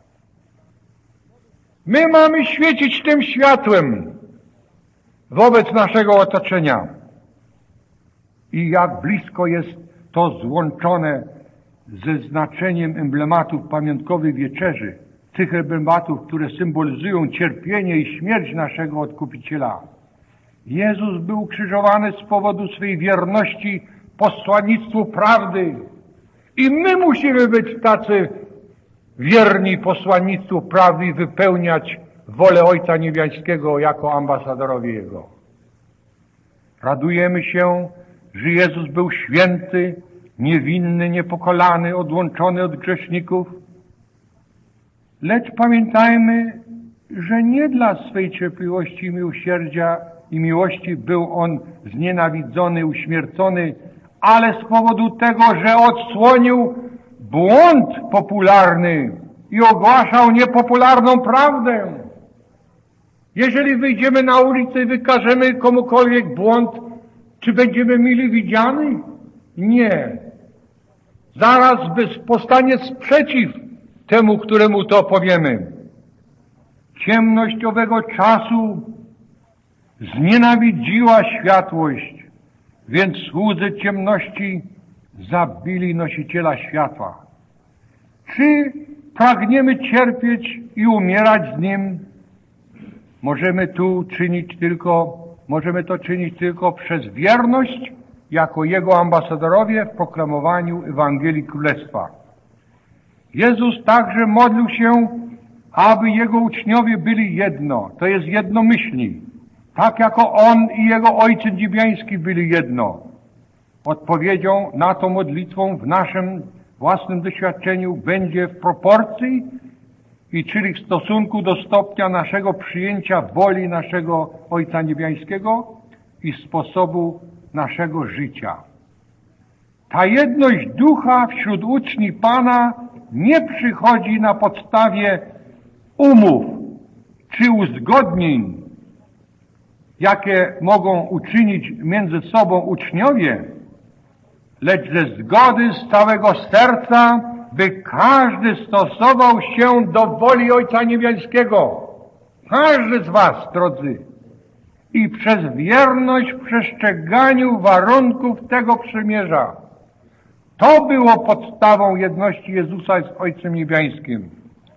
My mamy świecić tym światłem wobec naszego otoczenia. I jak blisko jest to złączone ze znaczeniem emblematów pamiątkowej wieczerzy, tych emblematów, które symbolizują cierpienie i śmierć naszego Odkupiciela. Jezus był ukrzyżowany z powodu swej wierności posłannictwu prawdy. I my musimy być tacy wierni posłannictwu prawdy i wypełniać wolę Ojca Niebiańskiego jako ambasadorowie Jego. Radujemy się, że Jezus był święty, niewinny, niepokolany, odłączony od grzeszników. Lecz pamiętajmy, że nie dla swej cierpliwości i miłosierdzia i miłości był On znienawidzony, uśmiercony, ale z powodu tego, że odsłonił błąd popularny i ogłaszał niepopularną prawdę. Jeżeli wyjdziemy na ulicę i wykażemy komukolwiek błąd, czy będziemy mili widziani? Nie. Zaraz powstanie sprzeciw temu, któremu to powiemy. Ciemność owego czasu znienawidziła światłość, więc słudzy ciemności zabili nosiciela światła. Czy pragniemy cierpieć i umierać z Nim, możemy to czynić tylko przez wierność jako Jego ambasadorowie w proklamowaniu Ewangelii Królestwa. Jezus także modlił się, aby Jego uczniowie byli jedno, to jest jednomyślni, tak jako On i Jego Ojciec Niebiański byli jedno. Odpowiedzią na tą modlitwą w naszym własnym doświadczeniu będzie w proporcji, czyli w stosunku do stopnia naszego przyjęcia woli naszego Ojca Niebiańskiego i sposobu naszego życia. Ta jedność ducha wśród uczniów Pana nie przychodzi na podstawie umów czy uzgodnień, jakie mogą uczynić między sobą uczniowie, lecz ze zgody z całego serca, by każdy stosował się do woli Ojca Niebiańskiego. Każdy z was, drodzy. I przez wierność w przestrzeganiu warunków tego przymierza. To było podstawą jedności Jezusa z Ojcem Niebiańskim.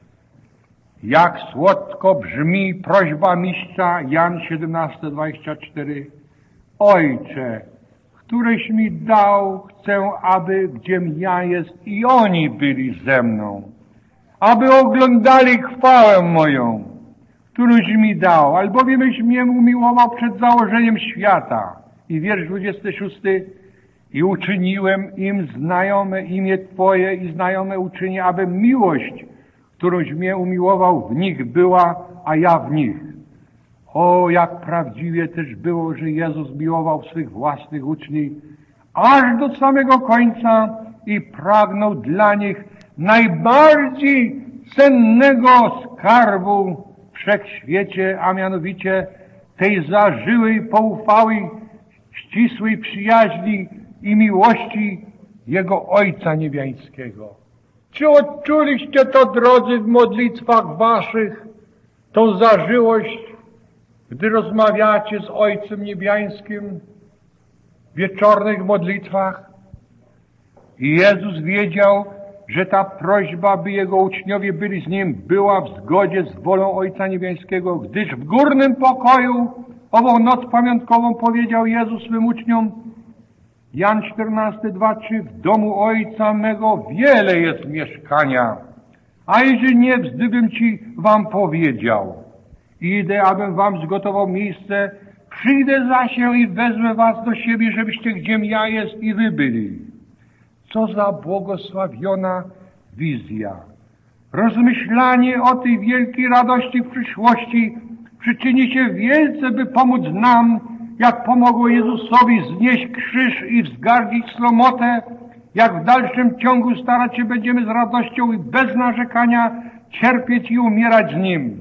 Jak słodko brzmi prośba mistrza Jan 17:24. Ojcze, któreś mi dał, chcę, aby gdziem ja jest i oni byli ze mną, aby oglądali chwałę moją, którąś mi dał, albowiemś mnie umiłował przed założeniem świata. I wiersz 26. I uczyniłem im znajome imię Twoje i znajome uczynię, aby miłość, którąś mnie umiłował, w nich była, a ja w nich. O, jak prawdziwie też było, że Jezus miłował swych własnych uczniów aż do samego końca i pragnął dla nich najbardziej cennego skarbu w wszechświecie, a mianowicie tej zażyłej, poufałej, ścisłej przyjaźni i miłości Jego Ojca Niebiańskiego. Czy odczuliście to, drodzy, w modlitwach waszych, tą zażyłość, gdy rozmawiacie z Ojcem Niebiańskim w wieczornych modlitwach? I Jezus wiedział, że ta prośba, by Jego uczniowie byli z Nim, była w zgodzie z wolą Ojca Niebiańskiego, gdyż w górnym pokoju ową noc pamiątkową powiedział Jezus swym uczniom, Jan 14:2-3, w domu Ojca mego wiele jest mieszkania, a jeżeli nie, gdybym ci wam powiedział. Idę, abym wam zgotował miejsce, przyjdę za się i wezmę was do siebie, żebyście gdziem ja jest i wy byli. Co za błogosławiona wizja. Rozmyślanie o tej wielkiej radości w przyszłości przyczyni się wielce, by pomóc nam, jak pomogło Jezusowi znieść krzyż i wzgardzić sromotę, jak w dalszym ciągu starać się będziemy z radością i bez narzekania cierpieć i umierać z Nim.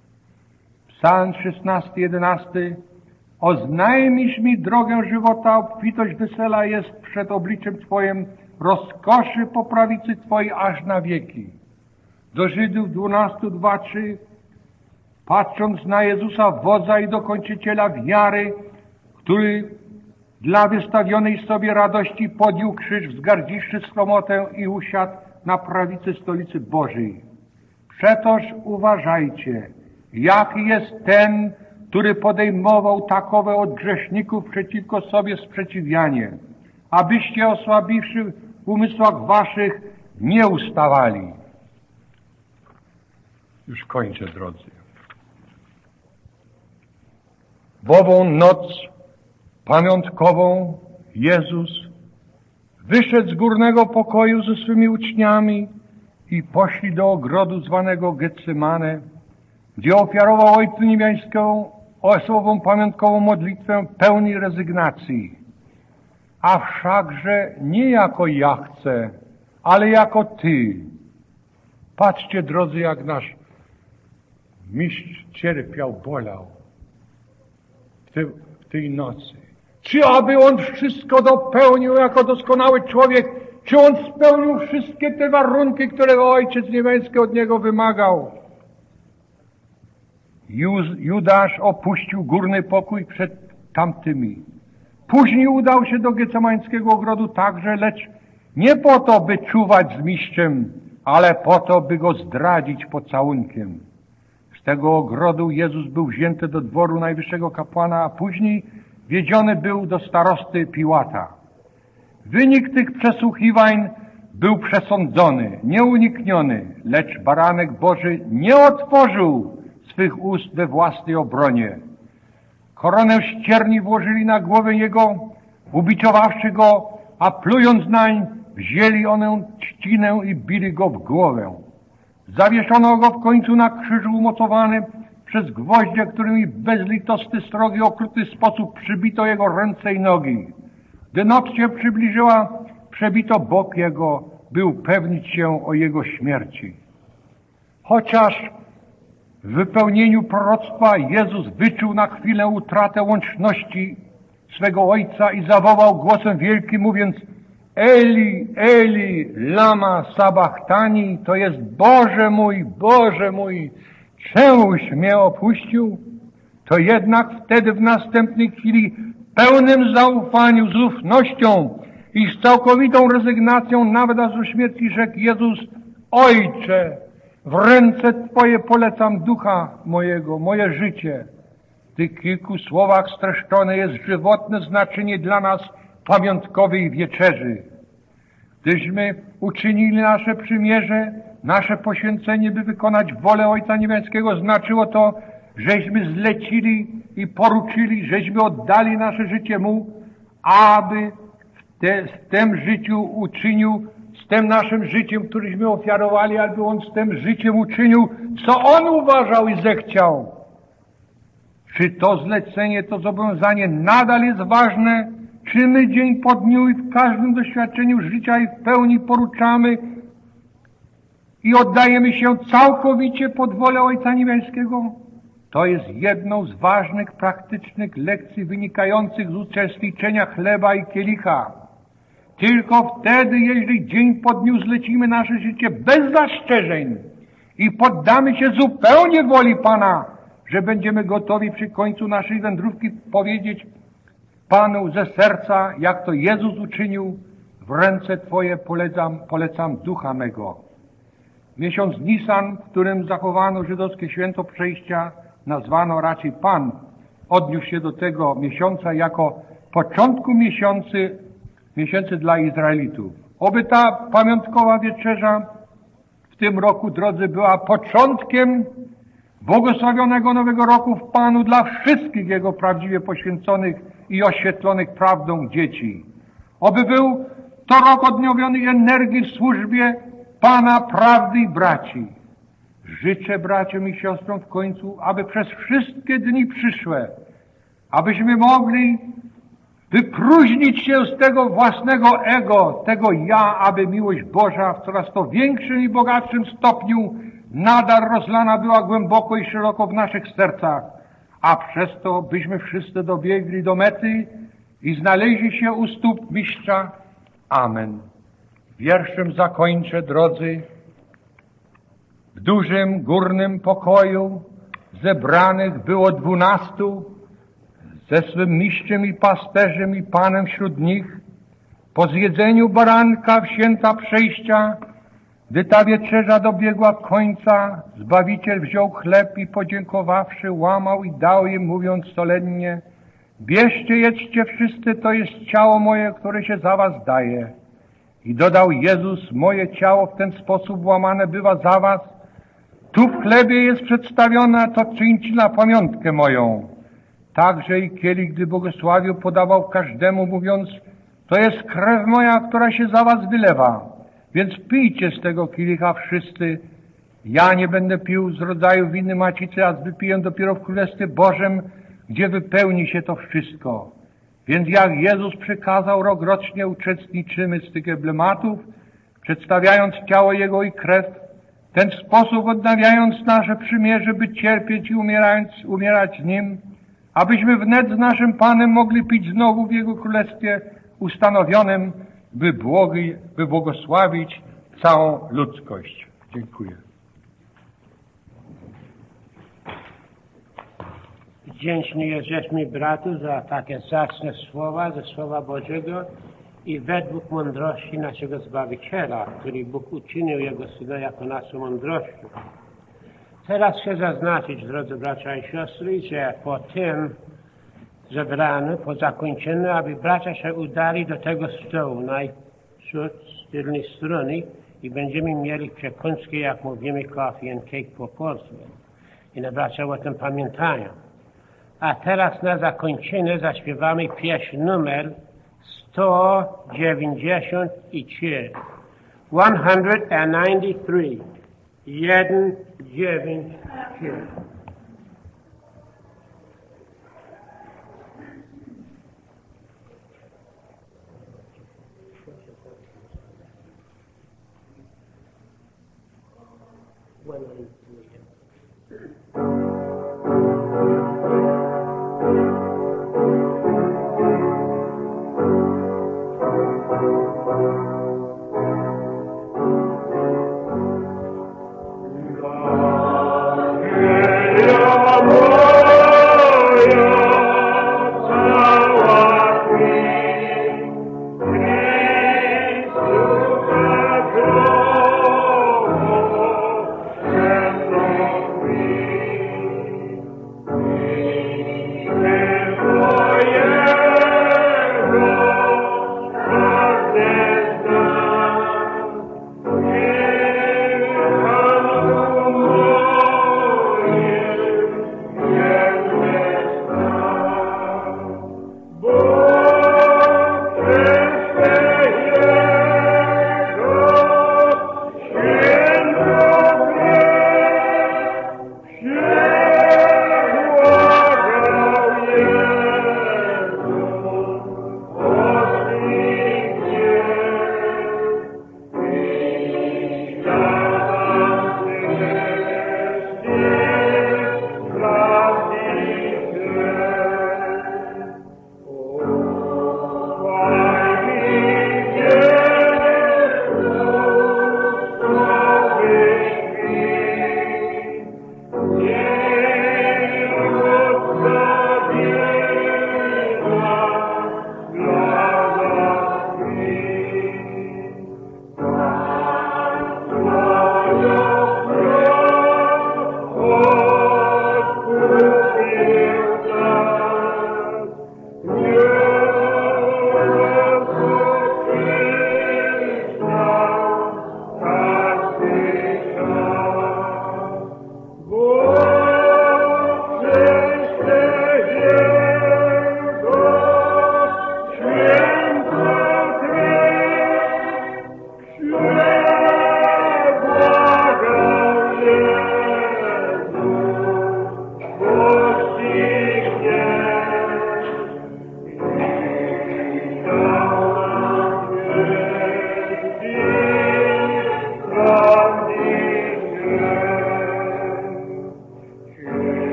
Psalm 16:11. Oznajmisz mi drogę żywota, obfitość wesela jest przed obliczem Twoim, rozkoszy po prawicy Twojej aż na wieki. Do Żydów 12:2-3. Patrząc na Jezusa, wodza i dokończyciela wiary, który dla wystawionej sobie radości podjął krzyż, wzgardziwszy sromotę i usiadł na prawicy stolicy Bożej. Przetoż uważajcie, jaki jest ten, który podejmował takowe od grzeszników przeciwko sobie sprzeciwianie, abyście osłabiwszy w umysłach waszych nie ustawali. Już kończę, drodzy. W ową noc pamiątkową Jezus wyszedł z górnego pokoju ze swymi uczniami i poszli do ogrodu zwanego Getsemane, gdzie ofiarował Ojcu Niebiańskiemu osobową pamiątkową modlitwę pełni rezygnacji. A wszakże nie jako ja chcę, ale jako Ty. Patrzcie, drodzy, jak nasz mistrz cierpiał, bolał w tej nocy. Czy aby On wszystko dopełnił jako doskonały człowiek? Czy On spełnił wszystkie te warunki, które Ojciec Niebiański od Niego wymagał? Judasz opuścił górny pokój przed tamtymi. Później udał się do Getsemańskiego ogrodu także, lecz nie po to, by czuwać z mistrzem, ale po to, by go zdradzić pocałunkiem. Z tego ogrodu Jezus był wzięty do dworu najwyższego kapłana, a później wiedziony był do starosty Piłata. Wynik tych przesłuchiwań był przesądzony, nieunikniony, lecz baranek Boży nie otworzył swych ust we własnej obronie. Koronę ścierni włożyli na głowę jego, ubiczowawszy go, a plując nań, wzięli onę trzcinę i bili go w głowę. Zawieszono go w końcu na krzyżu umocowany przez gwoździe, którymi w bezlitosny, srogi, okrutny sposób przybito jego ręce i nogi. Gdy noc się przybliżyła, przebito bok jego, by upewnić się o jego śmierci. Chociaż w wypełnieniu proroctwa Jezus wyczuł na chwilę utratę łączności swego Ojca i zawołał głosem wielkim, mówiąc: Eli, Eli, lama sabachthani, to jest Boże mój, czemuś mnie opuścił? To jednak wtedy w następnej chwili pełnym zaufaniu, z ufnością i z całkowitą rezygnacją nawet aż do śmierci rzekł Jezus: Ojcze, w ręce Twoje polecam ducha mojego, moje życie. W tych kilku słowach streszczone jest żywotne znaczenie dla nas pamiątkowej wieczerzy. Gdyśmy uczynili nasze przymierze, nasze poświęcenie, by wykonać wolę Ojca Niebiańskiego, znaczyło to, żeśmy zlecili i poruczyli, żeśmy oddali nasze życie Mu, aby w tym życiu uczynił, z tym naszym życiem, któreśmy ofiarowali, aby On z tym życiem uczynił, co On uważał i zechciał. Czy to zlecenie, to zobowiązanie nadal jest ważne? Czy my dzień po dniu i w każdym doświadczeniu życia i w pełni poruczamy i oddajemy się całkowicie pod wolę Ojca Niebiańskiego? To jest jedną z ważnych, praktycznych lekcji wynikających z uczestniczenia chleba i kielicha. Tylko wtedy, jeżeli dzień po dniu zlecimy nasze życie bez zastrzeżeń i poddamy się zupełnie woli Pana, że będziemy gotowi przy końcu naszej wędrówki powiedzieć Panu ze serca, jak to Jezus uczynił: w ręce Twoje polecam ducha mego. Miesiąc Nisan, w którym zachowano żydowskie święto przejścia, nazwano raczej Pan, odniósł się do tego miesiąca jako początku miesięcy dla Izraelitów. Oby ta pamiątkowa wieczerza w tym roku, drodzy, była początkiem błogosławionego nowego roku w Panu dla wszystkich Jego prawdziwie poświęconych i oświetlonych prawdą dzieci. Oby był to rok odnowiony energii w służbie Pana prawdy i braci. Życzę braciom i siostrom w końcu, aby przez wszystkie dni przyszłe, abyśmy mogli wypróżnić się z tego własnego ego, tego ja, aby miłość Boża w coraz to większym i bogatszym stopniu nadal rozlana była głęboko i szeroko w naszych sercach, a przez to byśmy wszyscy dobiegli do mety i znaleźli się u stóp Mistrza. Amen. Wierszem zakończę, drodzy. W dużym górnym pokoju zebranych było 12 ze swym mistrzem i pasterzem i Panem wśród nich. Po zjedzeniu baranka w święta przejścia, gdy ta wieczerza dobiegła końca, Zbawiciel wziął chleb i podziękowawszy, łamał i dał im, mówiąc solennie: bierzcie, jedzcie wszyscy, to jest ciało moje, które się za was daje. I dodał Jezus: moje ciało w ten sposób łamane bywa za was. Tu w chlebie jest przedstawione, to czyńcie na pamiątkę moją. Także i kielich, gdy błogosławił, podawał każdemu, mówiąc: to jest krew moja, która się za was wylewa. Więc pijcie z tego kielicha wszyscy. Ja nie będę pił z rodzaju winy macicy, a wypiję dopiero w Królestwie Bożym, gdzie wypełni się to wszystko. Więc jak Jezus przykazał, rokrocznie uczestniczymy z tych emblematów, przedstawiając ciało Jego i krew, w ten sposób odnawiając nasze przymierze, by cierpieć i umierać z Nim, abyśmy wnet z naszym Panem mogli pić znowu w Jego Królestwie ustanowionym, by błogosławić całą ludzkość. Dziękuję. Wdzięczni jesteśmy bratu za takie zacne słowa, ze Słowa Bożego i według mądrości naszego Zbawiciela, który Bóg uczynił Jego Syna jako naszą mądrością. Teraz chcę zaznaczyć, drodzy bracia i siostry, że po tym zebraniu, po zakończeniu, aby bracia się udali do tego stołu najprzód z tylnej strony i będziemy mieli przekąski, jak mówimy, coffee and cake po polsku. I na bracia o tym pamiętają. A teraz na zakończenie zaśpiewamy pieśń numer 193. 193. 193.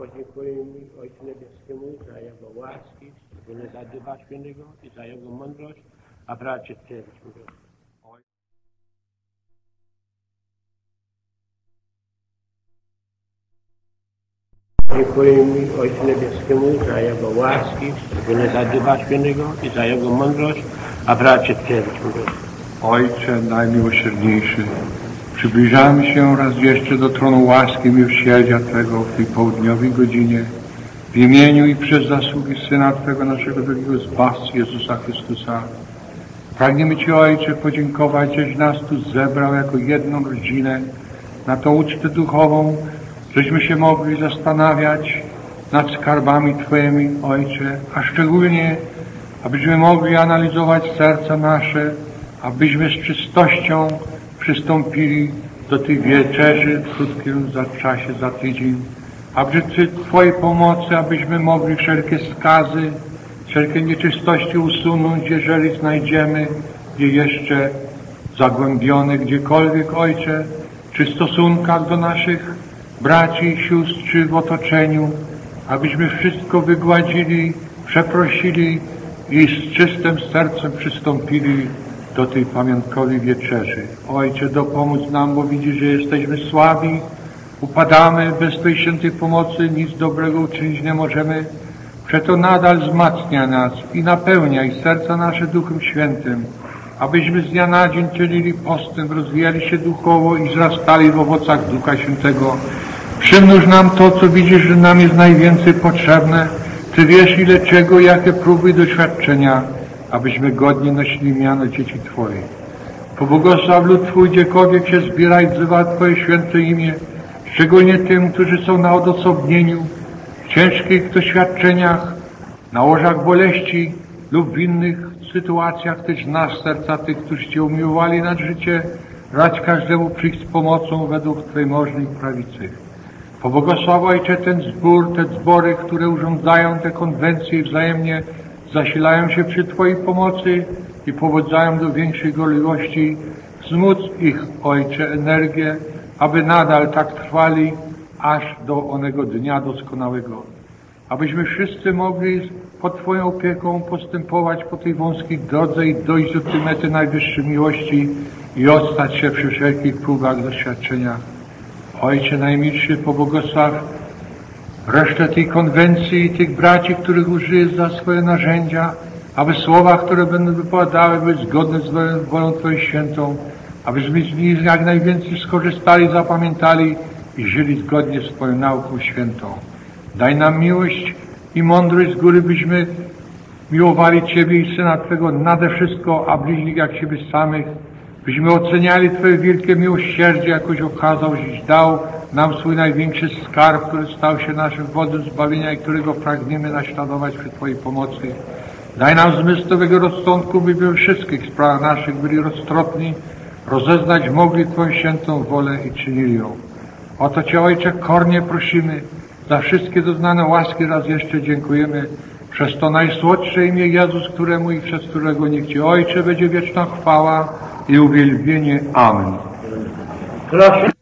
Podziękujemy Ojcu Niebieskiemu za Jego łaski, szczególnie za Ducha Świętego i za Jego mądrość, a bracie chcieliśmy go. Dziękujemy Ojcu Niebieskiemu za Jego łaski, szczególnie za Ducha Świętego i za Jego mądrość, a bracie chcieliśmy go. Ojcze najmiłosierniejszy, przybliżamy się raz jeszcze do tronu łaski i miłosierdzia Twego w tej południowej godzinie. W imieniu i przez zasługi Syna Twego, naszego drogiego Zbawcy Jezusa Chrystusa. Pragniemy Ci, Ojcze, podziękować, żeś nas tu zebrał jako jedną rodzinę na tą ucztę duchową, żeśmy się mogli zastanawiać nad skarbami Twoimi, Ojcze, a szczególnie, abyśmy mogli analizować serca nasze, abyśmy z czystością przystąpili do tej wieczerzy w krótkim czasie, za tydzień, aby przy Twojej pomocy, abyśmy mogli wszelkie skazy, wszelkie nieczystości usunąć, jeżeli znajdziemy je jeszcze zagłębione gdziekolwiek, Ojcze, czy w stosunkach do naszych braci i sióstr, czy w otoczeniu, abyśmy wszystko wygładzili, przeprosili i z czystym sercem przystąpili do tej pamiątkowej wieczerzy. Ojcze, dopomóż nam, bo widzisz, że jesteśmy słabi, upadamy, bez Twojej świętej pomocy nic dobrego uczynić nie możemy. Przeto nadal wzmacnia nas i napełniaj serca nasze Duchem Świętym, abyśmy z dnia na dzień czynili postęp, rozwijali się duchowo i wzrastali w owocach Ducha Świętego. Przymnóż nam to, co widzisz, że nam jest najwięcej potrzebne. Ty wiesz, ile czego, jakie próby i doświadczenia, abyśmy godnie nosili miano dzieci Twoich. Pobłogosław lud Twój, gdziekolwiek się zbiera i wzywa Twoje święte imię, szczególnie tym, którzy są na odosobnieniu, w ciężkich doświadczeniach, na łożach boleści lub w innych sytuacjach. Tyś znasz serca tych, którzy Cię umiłowali nad życie. Radź każdemu przyjść z pomocą według Twojej możnej prawicy. Pobłogosław, Ojcze, ten zbór, te zbory, które urządzają te konwencje i wzajemnie zasilają się przy Twojej pomocy i powodzają do większej gorliwości. Wzmóc ich, Ojcze, energię, aby nadal tak trwali aż do onego dnia doskonałego. Abyśmy wszyscy mogli pod Twoją opieką postępować po tej wąskiej drodze i dojść do tej mety najwyższej miłości i ostać się przy wszelkich próbach, doświadczeniach. Ojcze najmilszy, pobłogosław resztę tej konwencji i tych braci, których użyjesz za swoje narzędzia, aby słowa, które będą wypowiadały, były zgodne z wolą Twoją świętą, abyśmy z nich jak najwięcej skorzystali, zapamiętali i żyli zgodnie z Twoją nauką świętą. Daj nam miłość i mądrość z góry, byśmy miłowali Ciebie i Syna Twego nade wszystko, a bliźnich jak siebie samych, byśmy oceniali Twoje wielkie miłosierdzie, jakoś okazał, żeś dał nam swój największy skarb, który stał się naszym wodem zbawienia i którego pragniemy naśladować przy Twojej pomocy. Daj nam zmysłowego rozsądku, by we wszystkich sprawach naszych byli roztropni, rozeznać mogli Twoją świętą wolę i czynili ją. O to Cię, Ojcze, kornie prosimy. Za wszystkie doznane łaski raz jeszcze dziękujemy. Przez to najsłodsze imię Jezus, któremu i przez którego niech Ci, Ojcze, będzie wieczna chwała i uwielbienie. Amen. Proszę.